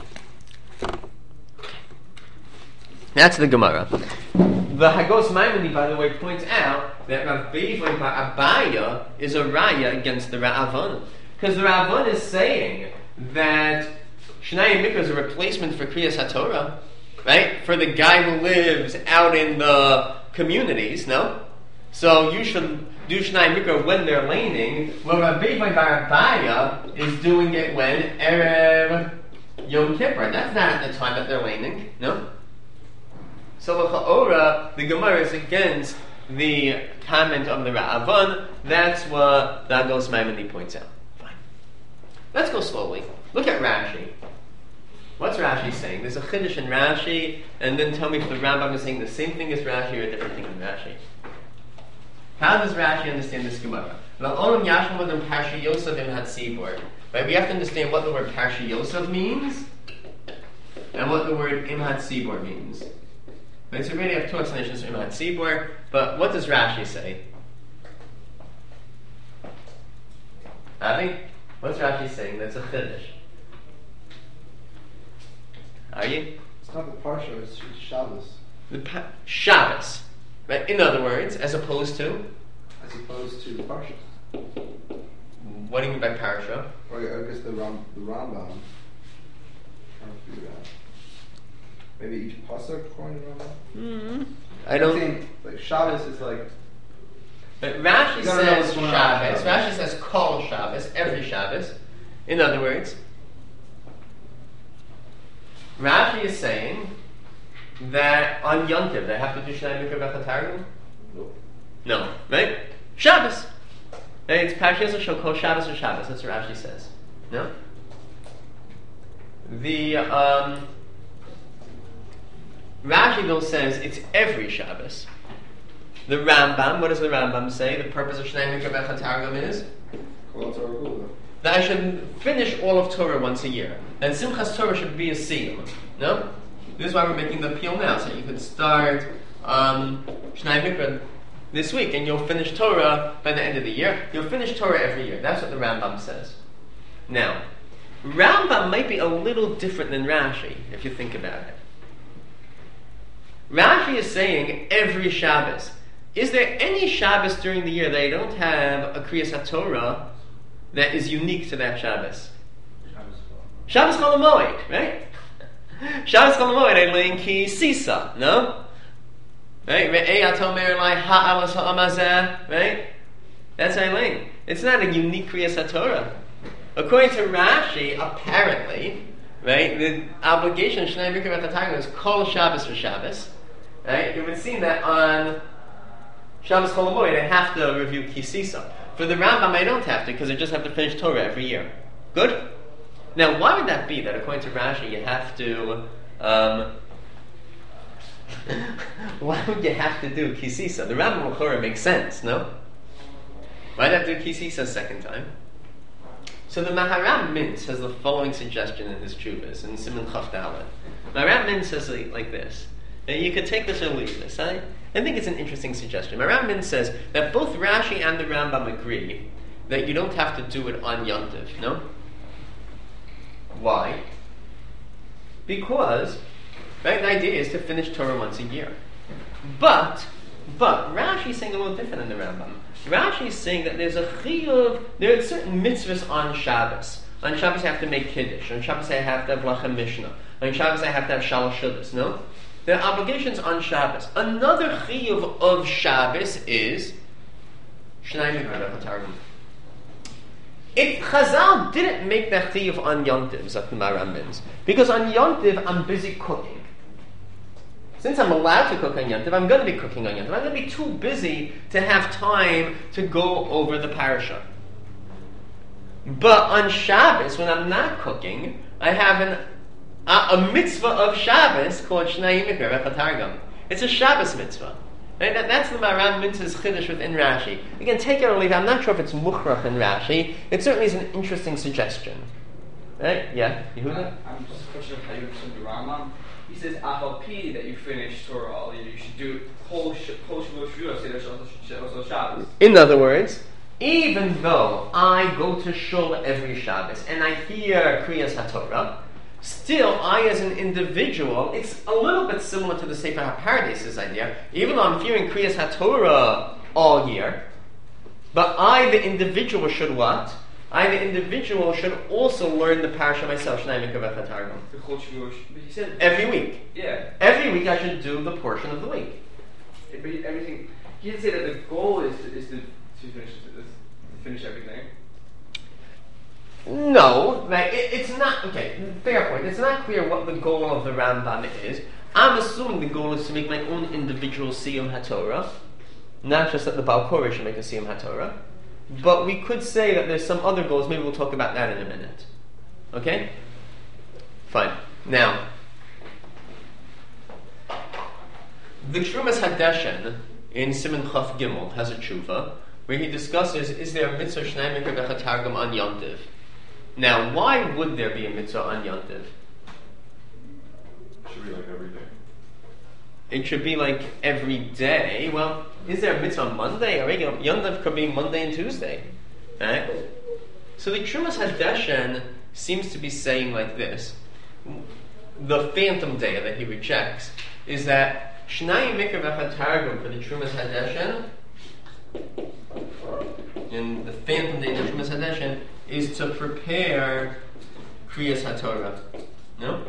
that's the Gemara. The Hagos Maimoni, by the way, points out that Rav Beivai bar Abaya is a raya against the Ra'avon. Because the Ra'avon is saying that Shnai Mikra is a replacement for Kriyas HaTorah, right? For the guy who lives out in the communities, no? So you should do Shnai Mikra when they're laning. Well, Rav Beivai bar Abaya is doing it when Erev Yom Kippur. That's not at the time that they're laning, no? So l'cha'ora, the Gemara is against the comment of the Ra'avon. That's what the Hagos Maimoni points out. Fine. Let's go slowly. Look at Rashi. What's Rashi saying? There's a Chiddush in Rashi, and then tell me if the Rambam is saying the same thing as Rashi or a different thing than Rashi. How does Rashi understand this Gemara? Right, we have to understand what the word Parshi Yosef means and what the word Imhat Sibor means. Right, so we already have 2 explanations for Imhat Sibor, but what does Rashi say? Avi? What's Rashi saying? That's a Chiddush. Are you? It's not the Parsha, it's Shabbos. Shabbos. Right? In other words, as opposed to? As opposed to the Parsha. What do you mean by Parsha? Or I guess the Rambam. Trying to figure out. Maybe each pasuk according to Rambam? I don't think like Shabbos is like. But Rashi says Shabbos. Rashi says Kol Shabbos, every Shabbos. In other words, Rashi is saying that on Yom Tov they have to do Shnai Mikra B'Chatargum? No, right? Shabbos. Right? It's Parshas or Kol Shabbos or Shabbos. That's what Rashi says. No. The Rashi though says it's every Shabbos. The Rambam, what does the Rambam say? The purpose of Shnei Mikra B'Chatargum is that I should finish all of Torah once a year. And Simchas Torah should be a siyum. No? This is why we're making the appeal now, so you could start Shnai Mikra this week, and you'll finish Torah by the end of the year. You'll finish Torah every year. That's what the Rambam says. Now, Rambam might be a little different than Rashi, if you think about it. Rashi is saying every Shabbos. Is there any Shabbos during the year that I don't have a Kriyas HaTorah that is unique to that Shabbos? Shabbos Chol HaMoed, right? Shabbos Chol HaMoed, I learn Ki Sisa, no? Right? Right? That's what I learn. It's not a unique Kriyas HaTorah. According to Rashi, apparently, right, the obligation of Shnei Mikra V'Chatargum is Kol Shabbos for Shabbos. Right? It would seem that on Shabbos Chol HaMoed I have to review Kisisa. For the Rambam I don't have to, because I just have to finish Torah every year. Good? Now, why would that be, that according to Rashi you have to why would you have to do Kisisa? The Rambam L'chora makes sense, no? Why'd I have to do Kisisa a second time? So the Maharam Mintz has the following suggestion in his Chuvas, in Siman Chaf Dalet. Maharam Mintz says like this. Now you could take this or leave this. I think it's an interesting suggestion. Maharam Mintz says that both Rashi and the Rambam agree that you don't have to do it on Yom Tov, no? Why? Because, right, the idea is to finish Torah once a year. But Rashi's saying a little different than the Rambam. Rashi's saying that there's a chiyuv, there are certain mitzvahs on Shabbos. On Shabbos I have to make Kiddush. On Shabbos I have to have Lachem Mishnah. On Shabbos I have to have Shalosh Shudas, no? There are obligations on Shabbos. Another chiyuv of Shabbos is Shnai Mikra V'Chatargum. If Chazal didn't make that chiyuv on Yom Tov, Zak the Maharam Mintz, because on Yom Tov I'm busy cooking. Since I'm allowed to cook on Yom Tov, I'm going to be cooking on Yom Tov. I'm going to be too busy to have time to go over the parasha. But on Shabbos, when I'm not cooking, I have a mitzvah of Shabbos called Shnai Mikra V'Chatargum. It's a Shabbos mitzvah. Right? That's the Maharam Mintz's chiddush within Rashi. Again, take it or leave it. I'm not sure if it's mukhrach in Rashi. It certainly is an interesting suggestion. Right? Yeah? Yehuda? I'm just questioning how you understand the Rambam. He says, Ahalpi, that you finish Torah all year. You should do it whole Shavuot Shabbos. In other words, even though I go to shul every Shabbos and I hear Kriyas HaTorah, still I as an individual, it's a little bit similar to the Sefer HaPardeis's idea, even though I'm hearing Kriyas HaTorah all year, but I, the individual, should what? I, the individual, should also learn the parasha myself, Shnai Mikra V'Chatargum. But he said every week. Yeah. Every week I should do the portion of the week. But everything. He didn't say that the goal is to finish everything. No, like, it's not, okay, fair point. It's not clear what the goal of the Rambam is. I'm assuming the goal is to make my own individual Siyum HaTorah, not just that the Baal Koreh should make a Siyum HaTorah. But we could say that there's some other goals. Maybe we'll talk about that in a minute. Okay? Fine. Now, the Trumas Hadeshen in Siman Chaf Gimel has a tshuva where he discusses, is there a mitzvah Shnai Mikra V'Chatargum on Yom Tov? Now, why would there be a mitzvah on Yom Tov? It should be like every day. It should be like every day. Well, is there a mitzvah on Monday? Yom Tov could be Monday and Tuesday. Right? So the Trumas Hadeshen seems to be saying like this. The phantom day that he rejects is that Shnai Mikra V'Chatargum for the Trumas Hadeshen, and the phantom day of the Trumas Hadeshen, is to prepare Kriyas HaTorah. No?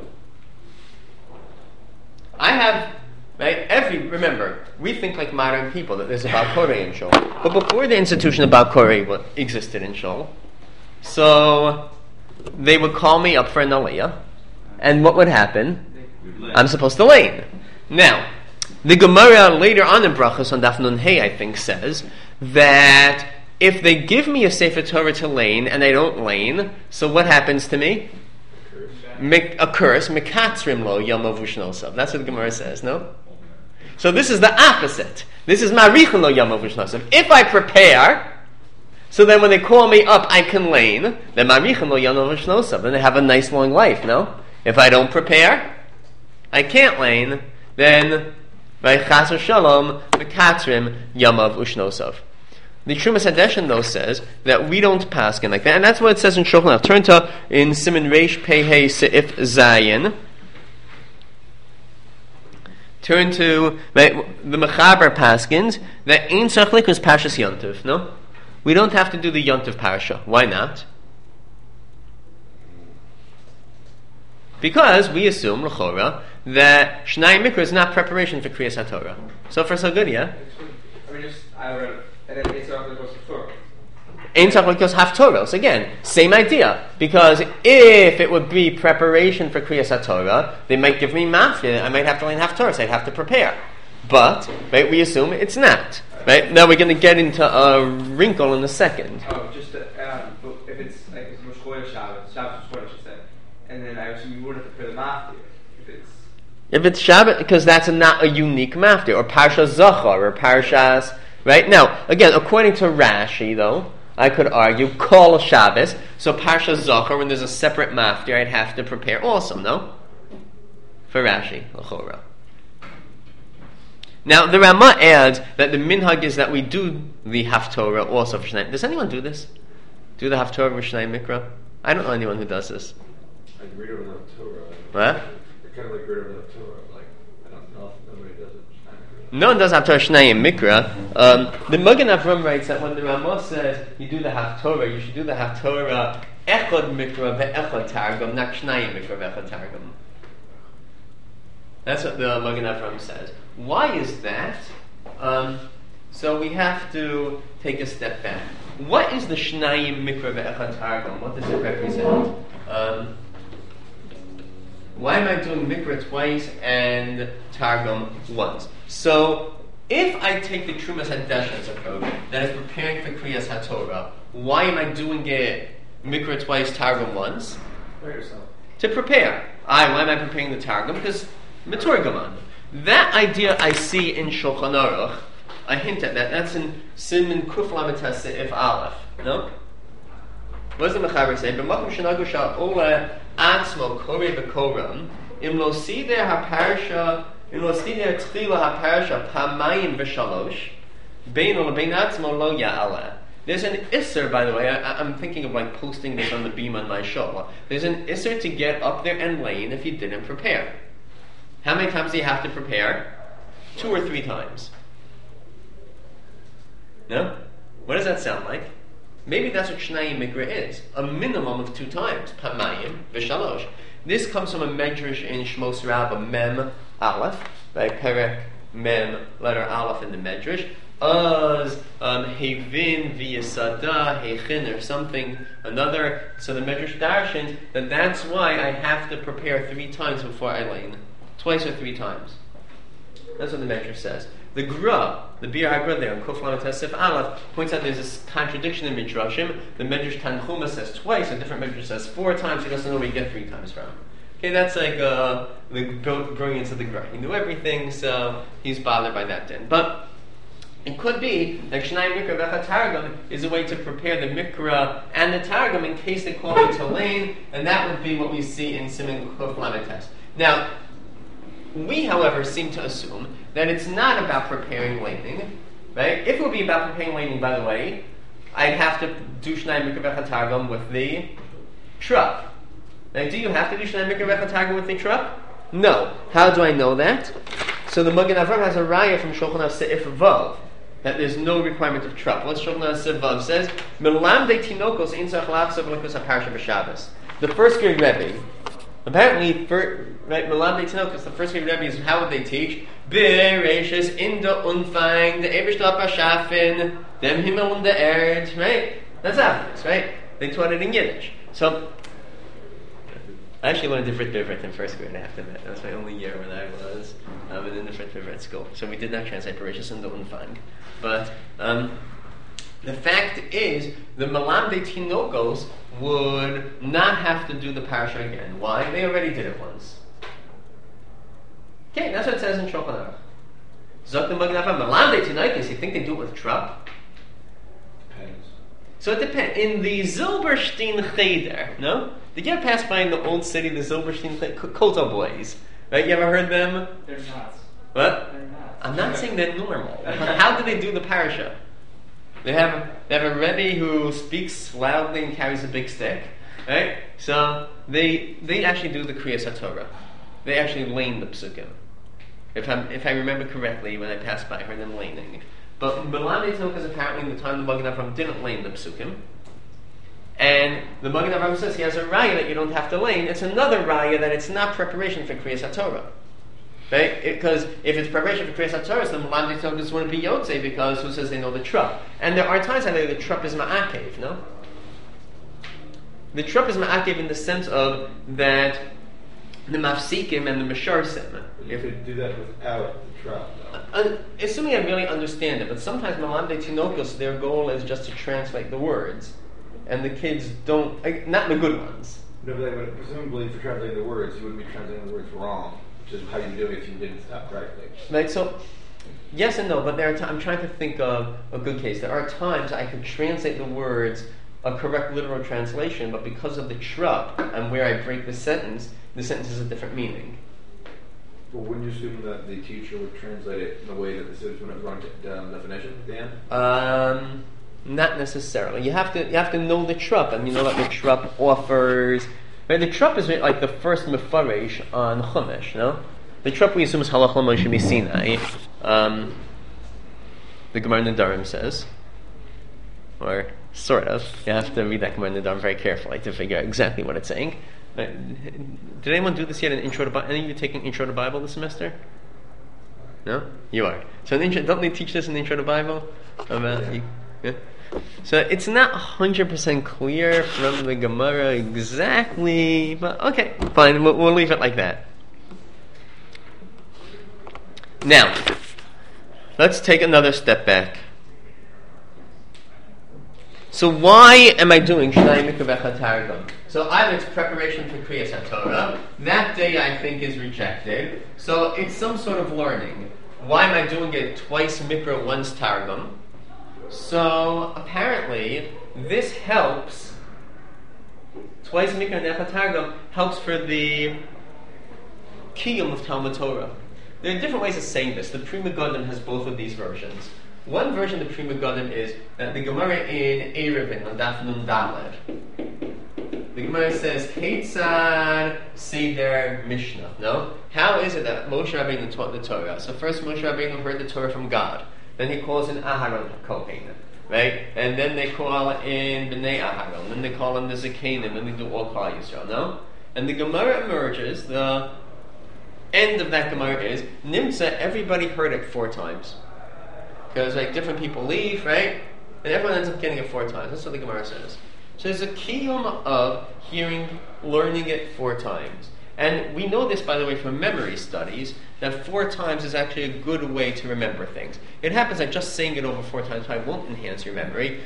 I have, right, remember, we think like modern people that there's a Baal Koreh in Shul. But before the institution of Baal Koreh existed in Shul, so they would call me up for an aliyah, and what would happen? I'm supposed to lane. Now, the Gemara later on in Brachos on Daf Nun Hey, I think, says that if they give me a Sefer Torah to lane and I don't lane, so what happens to me? A curse. Mekatzrim lo yom avushnosav. That's what the Gemara says, no? So this is the opposite. This is marichin lo yom avushnosav. If I prepare, so then when they call me up, I can lane, then marichin lo yom avushnosav. Then I have a nice long life, no? If I don't prepare, I can't lane, then by Chas Shalom, Mekatrim, Yamav, Ushnosov. The Trumas Hadeshin, though, says that we don't paskin like that, and that's what it says in Shulchan Aruch. Turn to in Siman Reish Pei Hei Seif Zayin. Turn to the Mechaber Paskins that Ein Tzarich was Parshas Yontiv. No, we don't have to do the Yontiv Parsha. Why not? Because we assume l'chora that Shnai Mikra is not preparation for Kriyas HaTorah. So far, so good, yeah. I mean, I read, and then it's not goes to Torah. Ein Tzarich goes Haftoros. Again, same idea. Because if it would be preparation for Kriyas HaTorah, they might give me mafia. I might have to learn Haftoros. I'd have to prepare. But, right, we assume it's not. Right? Now we're going to get into a wrinkle in a second. Oh, just if it's like it's Rosh Chodesh Shabbos, Shabbos Rosh Chodesh, you said, and then I assume you wouldn't have to prepare the mafia if it's Shabbat, because that's not a unique maftir, or Parsha Zachar, or Parshas. Right? Now, again, according to Rashi, though, I could argue Kol Shabbos. So Parsha Zachar, when there's a separate maftir, I'd have to prepare also. No, for Rashi, l'chora. Now the Ramah adds that the minhag is that we do the Haftorah also for Shnai. Does anyone do this? Do the Haftorah for Shnai Mikra? I don't know anyone who does this. I read over the Haftorah. What? It's kind of like read over the Haftorah. Like I don't know if nobody does it. No one does Haftorah Shnai and Mikra. The Magen Avram writes that when the Ramah says you do the Haftorah, you should do the Haftorah Echad Mikra ve'Echad Targum, not Shnai Mikra ve'Echad Targum. That's what the Magen Avram says. Why is that? So we have to take a step back. What is the Shnayim Mikra ve'Echad Targum? What does it represent? Why am I doing Mikra twice and Targum once? So, if I take the Trumas Hadeshin's approach, that is preparing for Kriyas HaTorah, why am I doing it Mikra twice, Targum once? Prepare yourself. To prepare. Why am I preparing the Targum? Because Mitzorgaman. That idea I see in Shulchan Aruch. I hint at that. That's in Siman Kuf Lamed Seif Aleph. No? What does the Mechaber say? B'makom shenagu sha'ola atzmo korei b'koram im lo sideh ha'parsha im lo sideh tchila ha'parsha pamayim v'shalosh beino lebein atzmo lo ya'ala. There's an isser, by the way. I'm thinking of like posting this on the beam on my show. There's an isser to get up there and lane if you didn't prepare. How many times do you have to prepare? 2 or 3 times. No? What does that sound like? Maybe that's what Shnayim Mikra is. A minimum of 2 times. Pamayim v'shalosh. This comes from a medrash in Shmos Rabbah, Mem Aleph, right? Perek Mem, letter Aleph in the medrash. Hevin v'yasada hechin or something another. So the medrash darshans that's why I have to prepare 3 times before I lane. 2 or 3 times. That's what the medrash says. The Gra, the Bir HaGra there in Kuf Lamed Seif Aleph, points out there's this contradiction in Midrashim. The medrash Tanchuma says twice, a different medrash says 4 times. He doesn't know where you get 3 times from. Okay, that's like the brilliance of the Gra. He knew everything, so he's bothered by that then. But it could be that Shnai Mikra ve'Echad Targum is a way to prepare the Mikra and the Targum in case they call me to lane, and that would be what we see in Siman Kuf Lamed Tes. Now, we, however, seem to assume that it's not about preparing laning, right? If it would be about preparing laning, by the way, I'd have to do Shnai Mikra ve'Echad Targum with the truck. Now, do you have to do Shnai Mikra ve'Echad Targum with the truck? No. How do I know that? So the Magen Avram has a raya from Shulchan Aruch Seif Vav that there's no requirement of truck. What Shulchan Aruch Seif Vav says? Melamdei tinokos ein tzarich lachzav l'kus haparsha b'Shabbos. The first grade Rebbe. Apparently, Melamdei Tinokos, the first grade Rebbe is how would they teach? Bereishis in the Unfang, the Ebershtat Bashafin, dem Himmel und der Erd, right? That's obvious, right? They taught it in Yiddish. So, I actually learned the Frit Bivret in first grade, I have to admit. That was my only year when I was in the Frit Bivret school. So we did not translate Bereishis in the Unfang. But, the fact is, the Melamdei Tinokos would not have to do the parasha again. Why? They already did it once. Okay, that's what it says in Shulchan Aruch. Zok the Magen Avram, Melamdei Tinokos, you think they do it with truck? Depends. So it depends. In the Zilberstein Cheder, no? Did you ever pass by in the old city, the Zilberstein Cheder? Kotel boys. Right? You ever heard them? They're not. What? They're not. I'm not saying they're normal. How do they do the parasha? They have a Rebbe who speaks loudly and carries a big stick, right? So they actually do the Kriyas HaTorah. They actually lane the psukim. If I remember correctly, when I passed by, I heard them laning. But Melamdei Tinokas apparently in the time of the Magen Avraham didn't lane the psukim. And the Magen Avraham says he has a raya that you don't have to lane. It's another raya that it's not preparation for Kriyas HaTorah. Right? Because if it's preparation for Kriyas HaTorah, so the Melamdei Tinokas wouldn't be Yotzei, because who says they know the trup? And there are times I think the trup is ma'akev, no? The trup is ma'akev in the sense of that the mafsikim and the mesharsim. You could do that without the trap, though. Assuming I really understand it, but sometimes Melamdei Tinokos, their goal is just to translate the words, and the kids don't, not the good ones. No, but presumably for translating the words, you wouldn't be translating the words wrong, which is how you do it if you didn't stop correctly. Right, so, yes and no, but there are I'm trying to think of a good case. There are times I could translate the words a correct literal translation, but because of the trup and where I break the sentence has a different meaning. Well, wouldn't you assume that the teacher would translate it in the way that the students would have run definition at the end? Not necessarily. You have to know the trup, and you know that the trup offers. Right, the trup is like the first mefaresh on Chumash. No, the trup we assume is halach Moshe Sinai. The Gemara Nedarim says, or sort of. You have to read that Gemara Nedarim very carefully to figure out exactly what it's saying. Did anyone do this yet? An intro to Bible? Any of you taking intro to Bible this semester? No, you are. So don't they teach this in the intro to Bible? Yeah. So it's not 100% clear from the Gemara exactly, but okay, fine. We'll leave it like that. Now, let's take another step back. So why am I doing Shnai Mikveh Targum? So either it's preparation for Kriyas HaTorah. That day I think is rejected. So it's some sort of learning. Why am I doing it twice Mikra, once Targum? So apparently this helps. Twice Mikra and Targum helps for the Kiyum of Talmud Torah. There are different ways of saying this. The Pri Megadim has both of these versions. One version of the Pri Megadim is that the Gemara in Eruvin on Daf Nun Daled. The Gemara says, Ketzad Seder Mishnah. No? How is it that Moshe Rabbeinu taught the Torah? So first Moshe Rabbeinu heard the Torah from God. Then he calls in Aharon Kohen. Right? And then they call in Bnei Aharon. Then they call in the Zekanim. Then they do all Klal Yisrael. No? And the Gemara emerges, the end of that Gemara is, Nimtza, everybody heard it 4 times. Because different people leave, right? And everyone ends up getting it 4 times. That's what the Gemara says. So there's a kiyum of learning it 4 times. And we know this, by the way, from memory studies, that 4 times is actually a good way to remember things. It happens that just saying it over 4 times probably won't enhance your memory.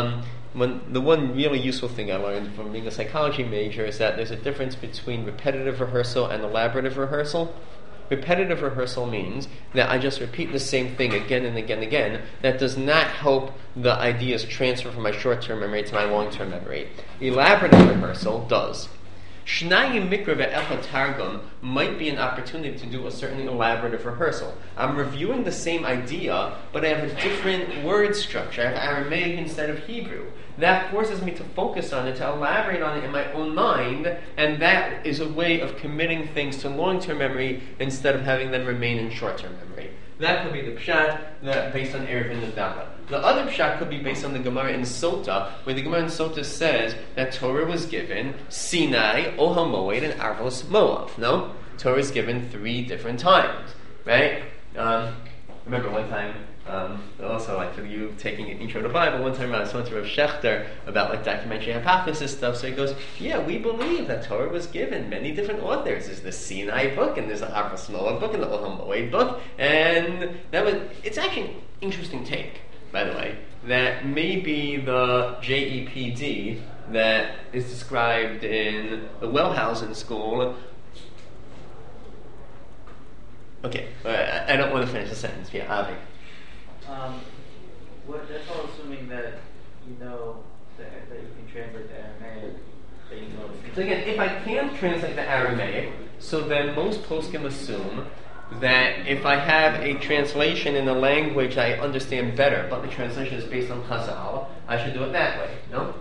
When the one really useful thing I learned from being a psychology major is that there's a difference between repetitive rehearsal and elaborative rehearsal. Repetitive rehearsal means that I just repeat the same thing again and again and again. That does not help the ideas transfer from my short-term memory to my long-term memory. Elaborative rehearsal does. Shnayim Mikra ve'echad Targum might be an opportunity to do a certain elaborative rehearsal. I'm reviewing the same idea, but I have a different word structure. I have Aramaic instead of Hebrew. That forces me to focus on it, to elaborate on it in my own mind, and that is a way of committing things to long-term memory instead of having them remain in short-term memory. That could be the pshat based on Eruvin and Dava. The other pshat could be based on the Gemara in Sota, where the Gemara in Sota says that Torah was given Sinai, Ohel Moed, and Arvos Moav. No? Torah is given 3 different times. Right? Remember one time, also for you taking an intro to the Bible, one time I was talking to Rav Shechter about documentary hypothesis stuff, so he goes, yeah, we believe that Torah was given many different authors. There's the Sinai book, and there's the Arvos Moav book, and the Ohel Moed book, and it's actually an interesting take, by the way, that maybe the JEPD that is described in the Wellhausen school. Okay, I don't want to finish the sentence. Yeah, Avi. That's all assuming that you know that you can translate the Aramaic, that you know the So again, if I can't translate the Aramaic, so then most poskim assume that if I have a translation in a language I understand better, but the translation is based on Chazal, I should do it that way. No?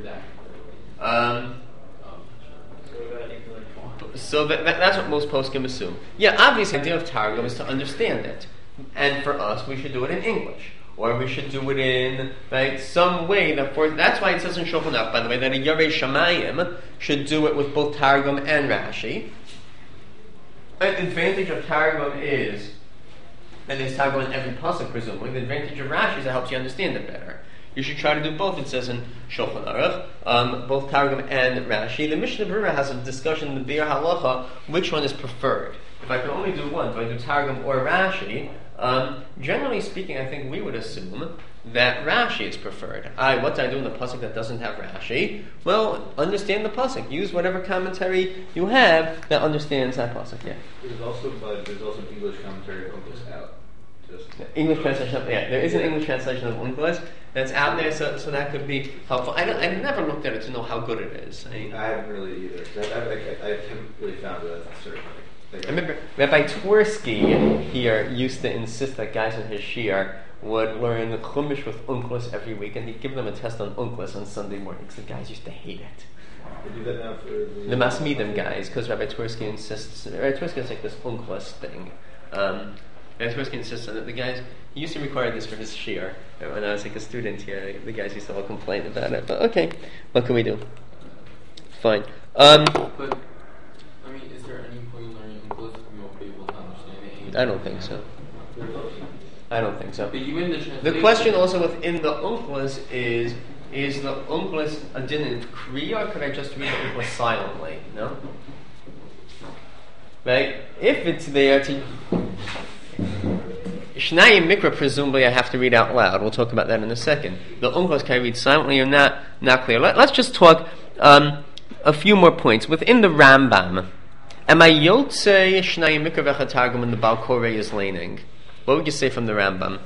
So that's what most poskim assume. Yeah, obviously the idea of Targum is to understand it. And for us, we should do it in English. Or we should do it in some way that's why it says in Shulchan Aruch, by the way, that a Yarei Shamayim should do it with both Targum and Rashi. An advantage of Targum is, and there's Targum in every pasuk, presumably. The advantage of Rashi is it helps you understand it better. You should try to do both. It says in Shulchan Aruch, both Targum and Rashi. The Mishnah Berurah has a discussion in the Be'er Halacha which one is preferred. If I can only do one, do I do Targum or Rashi? Generally speaking, I think we would assume that Rashi is preferred. What do I do in the pasuk that doesn't have Rashi? Well, understand the pasuk. Use whatever commentary you have that understands that pasuk. Yeah. There's also an English commentary of this out. English translation. There is an English translation of Onkelos that's out there, so that could be helpful. I've never looked at it to know how good it is. I haven't really either. I haven't really found it as certain. I remember Rabbi Twersky here used to insist that guys in his shiur would learn the Chumash with Onkelos every week, and he'd give them a test on Onkelos on Sunday mornings. The guys used to hate it. They do that now for the Masmidim guys, because Rabbi Twersky insists. Rabbi Twersky has this Onkelos thing. Rabbi Twersky insists on it. The guys, he used to require this for his shiur. When I was a student here, the guys used to all complain about it. But okay, what can we do? Fine. But is there any point in learning English if we won't be able to understand it? I don't think so. I don't think so. But even the question also within the Onkelos is the Onkelos a din in Kriya, or could I just read the Onkelos silently? No? Right? If it's there to Shnayim Mikra, presumably I have to read out loud. We'll talk about that in a second. The Onkelos, can I read silently or not? Not clear. Let's just talk a few more points. Within the Rambam, am I Yotzei Shnayim Mikra Vechatargum when the Baal Koreh is laning? What would you say from the Rambam?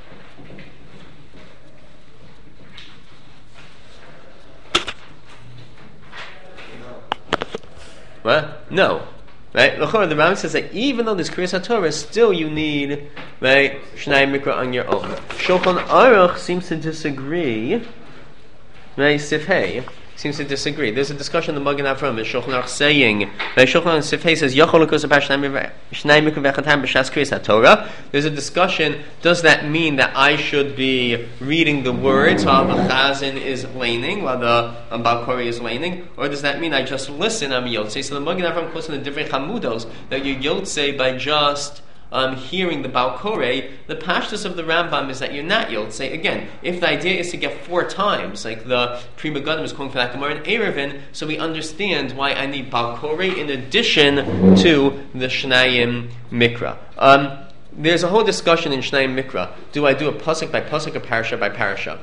What? No. Right? The Rambam says that even though there's Kriyas HaTorah, still you need, right, Shnai Mikra on your own. Shulchan Aruch seems to disagree. Right? Sifhei seems to disagree. There's a discussion in the Magen Avraham, Shulchan Aruch saying, right, Shulchan Aruch Sifhei says, Yochol L'kos Abba Shnai Mikra V'chatam B'shas Kriyas HaTorah. There's a discussion, does that mean that I should be reading the words while the Chazan is laning, while the Baal Koreh is laning, or does that mean I just listen, I'm Yotzei? So the Magen Avraham quotes in the different Chamudos that you're Yotzei by just hearing the Baal Koreh. The pashtus of the Rambam is that you're not Yotzei. Again, if the idea is to get 4 times, like the Pri Megadim is calling for that Gemara in Erevin, so we understand why I need Baal Koreh in addition to the Shnayim Mikra. There's a whole discussion in Shnayim Mikra. Do I do a pasuk by pasuk or parasha by parasha?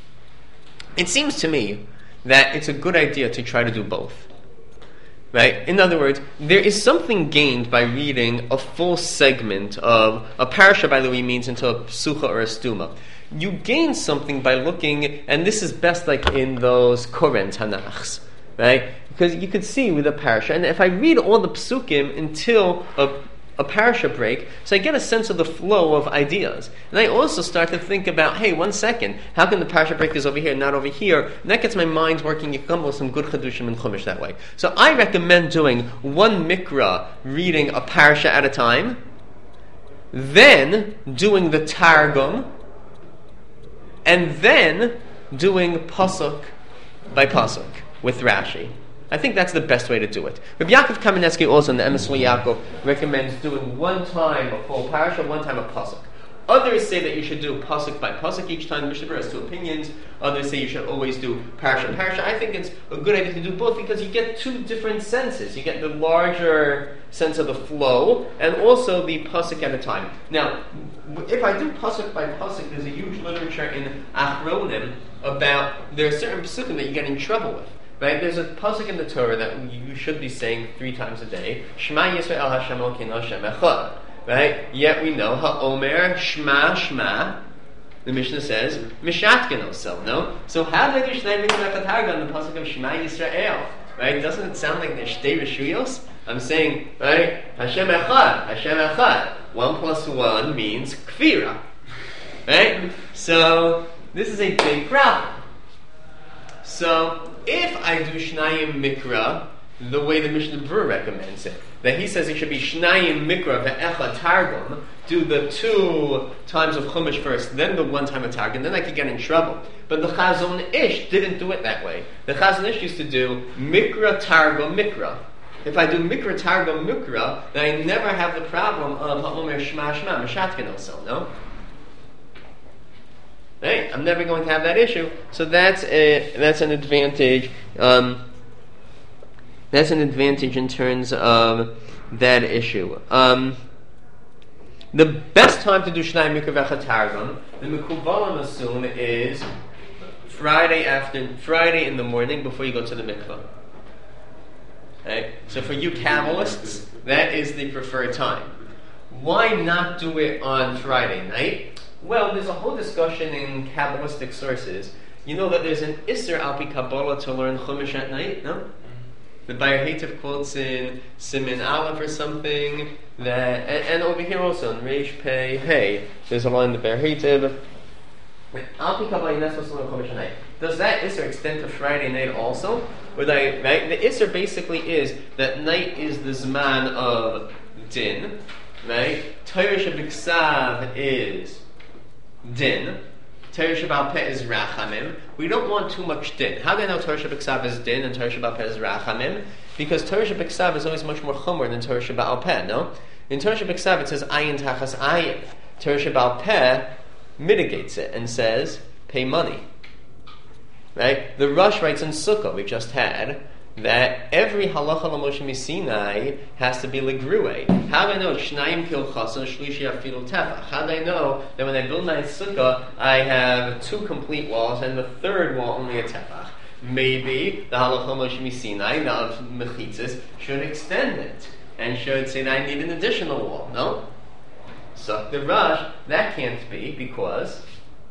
It seems to me that it's a good idea to try to do both. Right? In other words, there is something gained by reading a full segment of a parasha, by the way, means into a psucha or a stuma. You gain something by looking, and this is best like in those Koren Tanachs, right? Because you could see with a parasha, and if I read all the psukim until a parasha break, so I get a sense of the flow of ideas. And I also start to think about, hey, 1 second, how can the parasha break is over here, not over here? And that gets my mind working. You can come with some good chedushim and chumash that way. So I recommend doing 1 mikra, reading a parasha at a time, then doing the targum, and then doing pasuk by pasuk with Rashi. I think that's the best way to do it. Rabbi Yaakov Kamenetsky also in the Emes Yaakov recommends doing 1 time a full parasha, 1 time a pasuk. Others say that you should do pasuk by pasuk each time. Mishnah Berurah has 2 opinions. Others say you should always do parasha. I think it's a good idea to do both because you get 2 different senses. You get the larger sense of the flow and also the pasuk at a time. Now, if I do pasuk by pasuk, there's a huge literature in Achronim about there are certain pasukim that you get in trouble with. Right? There's a pasuk in the Torah that you should be saying 3 times a day. Shema Yisrael Hashem Elokeinu Hashem Echad. Right? Yet we know Ha'omer Shema Shema. The Mishnah says Mishatken Osel. No. So how do I do Shnei Mikra V'chatargum on the pasuk of Shema Yisrael? right? Doesn't it sound like there's shtei reshuyos? I'm saying, right, Hashem echad. 1 plus 1 means kfira, right? So this is a big problem. So if I do Shnayim Mikra the way the Mishnah Berurah recommends it, that he says it should be Shnayim Mikra ve'echad Targum, do the 2 times of Chumash first, then the 1 time of Targum, then I could get in trouble. But the Chazon Ish didn't do it that way. The Chazon Ish used to do Mikra Targum Mikra. If I do Mikra Targum Mikra, then I never have the problem of Ha'omer Shema Shema Meshatkin also, no? Right? I'm never going to have that issue. So that's an advantage. That's an advantage in terms of that issue. The best time to do Shnai Mikra V'echad Targum, the Mekubalim assume, is Friday in the morning before you go to the mikvah. Right? So for you Kabbalists, that is the preferred time. Why not do it on Friday night? Well, there's a whole discussion in Kabbalistic sources. You know that there's an Isser al pi Kabbalah to learn Chumash at night, no? The Bayer Hativ quotes in Simin Aleph or something, that, and over here also in Reish Pei Hey, there's a line in the Bayer Hativ. Al pi Kabbalah you're not supposed to learn Chumash at night. Does that Isser extend to Friday night also? Right? The Isser basically is that night is the Zman of Din, right? Torah Shebiksav is Din. Torah Sheba'al Peh is Rachamim. We don't want too much Din. How do I know Torah Shebiksav is Din and Torah Sheba'al Peh is Rachamim? Because Torah Shebiksav is always much more chumor than Torah Sheba'al Peh, no? In Torah Shebiksav it says Ayin Tachas Ayin. Torah Sheba'al Peh mitigates it and says pay money. Right? The Rosh writes in Sukkah we just had that every halacha l'Moshe Misinai has to be legrue. How do I know Shnayim kilchason shlishi afilu tefach? How do I know that when I build my sukkah I have 2 complete walls and the 3rd wall only a tefach? Maybe the halacha l'Moshe Misinai, the of mechitzas, should extend it and should say that I need an additional wall. No? So the Rosh, that can't be because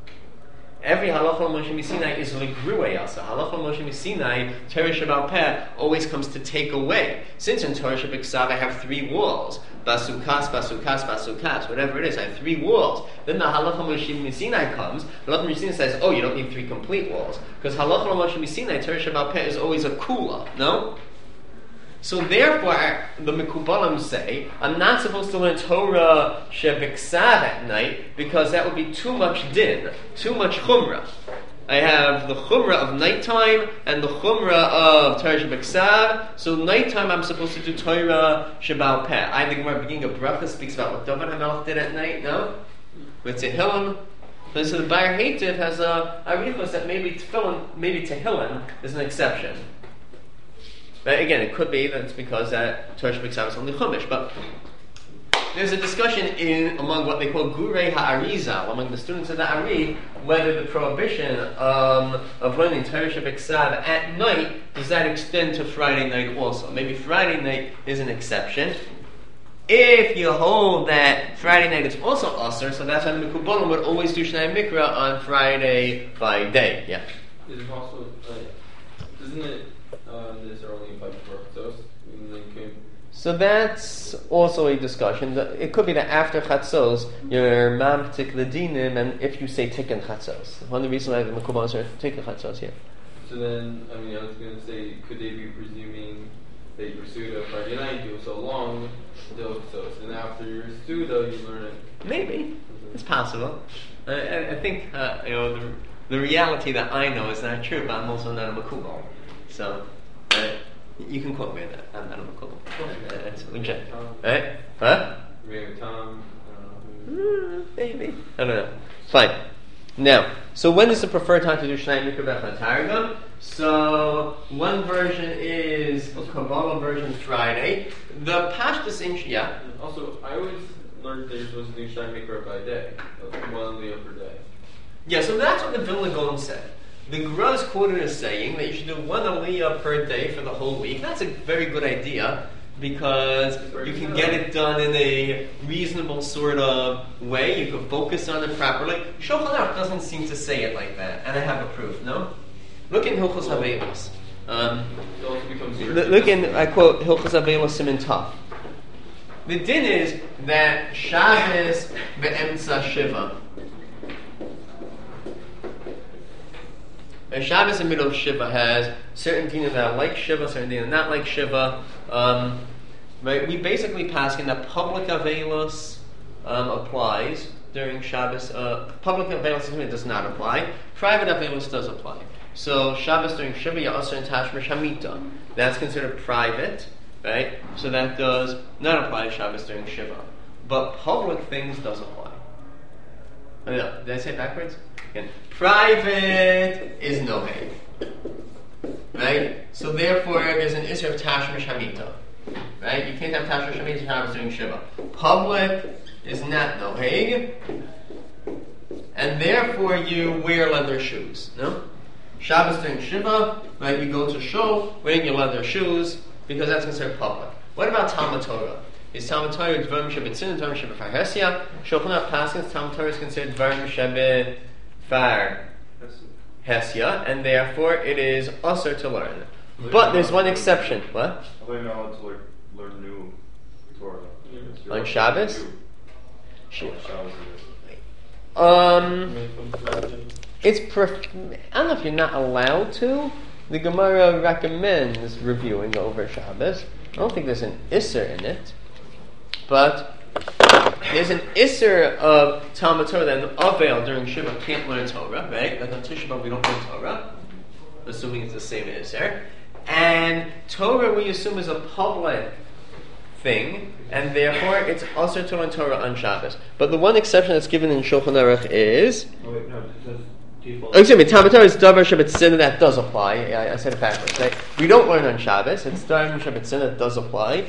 every halacha Moshe Misinai is legrue asa. Halacha Moshe Misinai, Torah Sheba'al Peh always comes to take away. Since in Torah Shebiksav I have 3 walls, basukas, whatever it is, I have 3 walls. Then the halacha Moshe Misinai comes. Halacha Moshe Misinai says, "Oh, you don't need 3 complete walls," because halacha Moshe Misinai, Torah Sheba'al Peh is always a kula. No. So therefore, the Mekubalim say, I'm not supposed to learn Torah Shebiksav at night because that would be too much din, too much chumrah. I have the chumrah of nighttime and the chumrah of Torah Shebiksav. So nighttime I'm supposed to do Torah Sheba'al Peh. I think our beginning of Bracha speaks about what David HaMelech did at night, no? With Tehillim. So the Bayer Hativ has a arichos that maybe Tehillim is an exception. But again, it could be that it's because that Torah Shebiksav is only Chumash. But there's a discussion among what they call Gurei Ha'arizal, among the students of the Ari, whether the prohibition of learning Torah Shebiksav at night, does that extend to Friday night also? Maybe Friday night is an exception. If you hold that Friday night is also Asr, so that's why the Mekubalim would always do Shnai Mikra on Friday by day. Yeah. Is it also, isn't it this are only applied for Chatzos? So that's also a discussion. It could be that after Chatzos, you're mamtik l'dinim, and if you say tikkun Chatzos. One of the reasons why the Mekubalim are tikkun Chatzos, yeah. So then, I was going to say, could they be presuming that your Suda Friday night, you go so long, until Chatzos, and after your Suda, you learn it? Maybe. It's possible. I think, the reality that I know is not true, but I'm also not a Mekubal. So, you can quote me on that. I'm not a Mekubal. That's legit. Right? Huh? Maybe Tom. Maybe. I don't know. Fine. Now, so when is the preferred time to do Shnai Mikra V'echad Targum? So, one version is the Kabbalah version Friday. The Pashtus in yeah. Also, I always learned that you're supposed to do Shnai Mikra by day, 1 Aliyah per day. Yeah, so that's what the Vilna Gaon said. The Gra is quoted as saying that you should do 1 Aliyah per day for the whole week. That's a very good idea because you can get it done in a reasonable sort of way. You can focus on it properly. Shulchan Aruch doesn't seem to say it like that, and I have a proof. No, look in Hilchos Haveiros. It also becomes Look in, I quote, Hilchos Aveilos Siman Tov. The din is that Shabbos be'emtza Shiva. And Shabbos in the middle of Shiva has certain dinim that are like Shiva, certain dinim not like Shiva. Right? We basically pass in that public Aveilos applies during Shabbos. Public Aveilos does not apply. Private Aveilos does apply. So Shabbos during Shiva, Ya'asr and Tashmish Hamita. That's considered private, right? So that does not apply to Shabbos during Shiva. But public things does apply. Oh, no, did I say it backwards? Again, private is noheg, right? So therefore, there's an issue of Tashmish Hamita, right? You can't have Tashmish Hamita Shabbos during Shiva. Public is not noheg, and therefore you wear leather shoes. No. Shabbos during Shiva, right, you go to shul wearing your leather shoes because that's considered public. What about Talmud Torah? Is Talmud Torah Dvarim Shebetzin, Dvarim Shebefarhesia? Shulchan Aruch Paskins, Talmud Torah is considered Dvarim Shebefarhesia, and therefore it is usher to learn. But there's one exception. What? Are they not allowed to learn new Torah? On Shabbos? It's I don't know if you're not allowed to. The Gemara recommends reviewing over Shabbos. I don't think there's an Isser in it, but there's an Isser of Talmud Torah that an Avel during Shiva can't learn Torah, right? Like on Tisha B'Av we don't learn Torah, assuming it's the same Isser. And Torah we assume is a public thing, and therefore it's also to learn Torah on Shabbos. But the one exception that's given in Shulchan Aruch is... excuse me, Talmud Torah is Davar Shebetzin, that does apply. I said it backwards. Right? We don't learn on Shabbos. It's Davar Shebetzin, that does apply.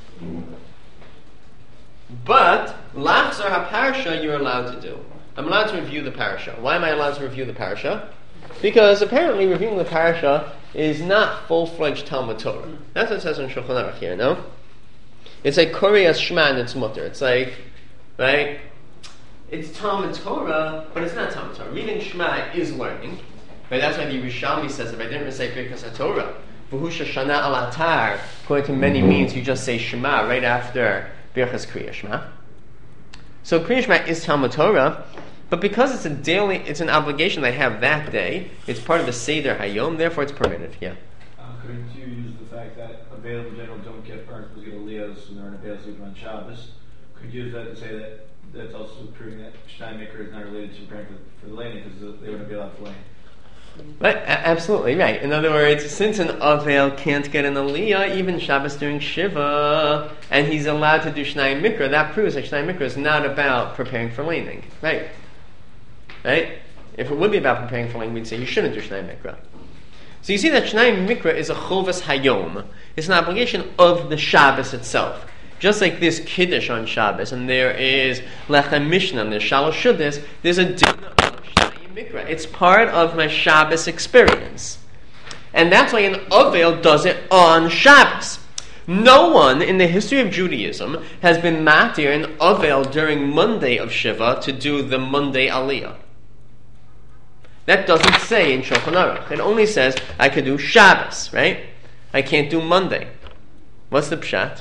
But Lachzor HaParsha you're allowed to do. I'm allowed to review the parasha. Why am I allowed to review the parasha? Because apparently reviewing the parasha is not full-fledged Talmud Torah. That's what it says in Shulchan Aruch here, no? It's like Korei as Shema and it's mutter. It's like, right? It's Talmud Torah, but it's not Talmud Torah. Reading Shema is learning. Right? That's why the Yerushalmi says, if I didn't recite Birkas HaTorah, V'hu Shana al Atar, according to many means, you just say Shema right after Birkas Kriya Shema. So Kriya Shema is Talmud Torah, but because it's it's an obligation they have that day, it's part of the Seder Hayom, therefore it's permitted. Yeah. Couldn't you use the fact that available in general don't get burnt because you get aliyahs and they're available on Shabbos? Could you use that to say that that's also proving that Steinmaker is not related to preparing for the laning because they wouldn't be allowed to lane? Right, absolutely right. In other words, since an Avel can't get an aliyah, even Shabbos during Shiva, and he's allowed to do Shnai Mikra, that proves that Shnai Mikra is not about preparing for laning. Right? Right? If it would be about preparing for laning, we'd say you shouldn't do Shnai Mikra. So you see that Shnai Mikra is a Chovas Hayom. It's an obligation of the Shabbos itself. Just like this Kiddush on Shabbos, and there is Lechem Mishnah, and there's Shalosh Shuddis, there's a din of Shnai Mikra. It's part of my Shabbos experience. And that's why an Avel does it on Shabbos. No one in the history of Judaism has been matir an Avel during Monday of Shiva to do the Monday Aliyah. That doesn't say in Shulchan Aruch. It only says I could do Shabbos, right? I can't do Monday. What's the pshat?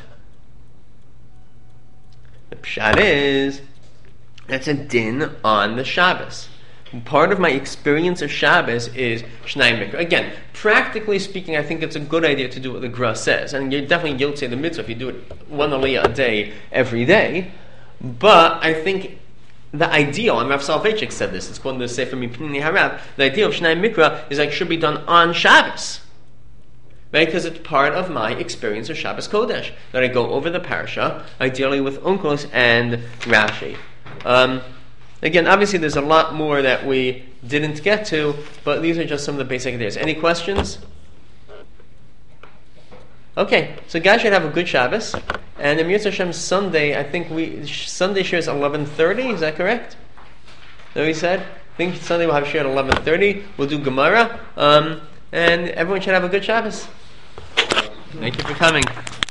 The pshat is that's a din on the Shabbos. Part of my experience of Shabbos is Shnai Mikra. Again, practically speaking, I think it's a good idea to do what the Gra says, and you're definitely guilty of the mitzvah if you do it one aliyah a day every day. But I think the ideal, and Rav Soloveitchik said this, it's called the Sefer Mipnei Harav, the idea of Shnai Mikra is like should be done on Shabbos. Right? Because it's part of my experience of Shabbos Kodesh, that I go over the parasha, ideally with Onkelos and Rashi. Again, obviously there's a lot more that we didn't get to, but these are just some of the basic ideas. Any questions? Okay, so guys should have a good Shabbos. And Emir Hashem Sunday, I think Sunday share is 11:30, is that correct? Is that what we said? I think Sunday we'll have share at 11:30. We'll do Gemara. And everyone should have a good Shabbos. Thank you for coming.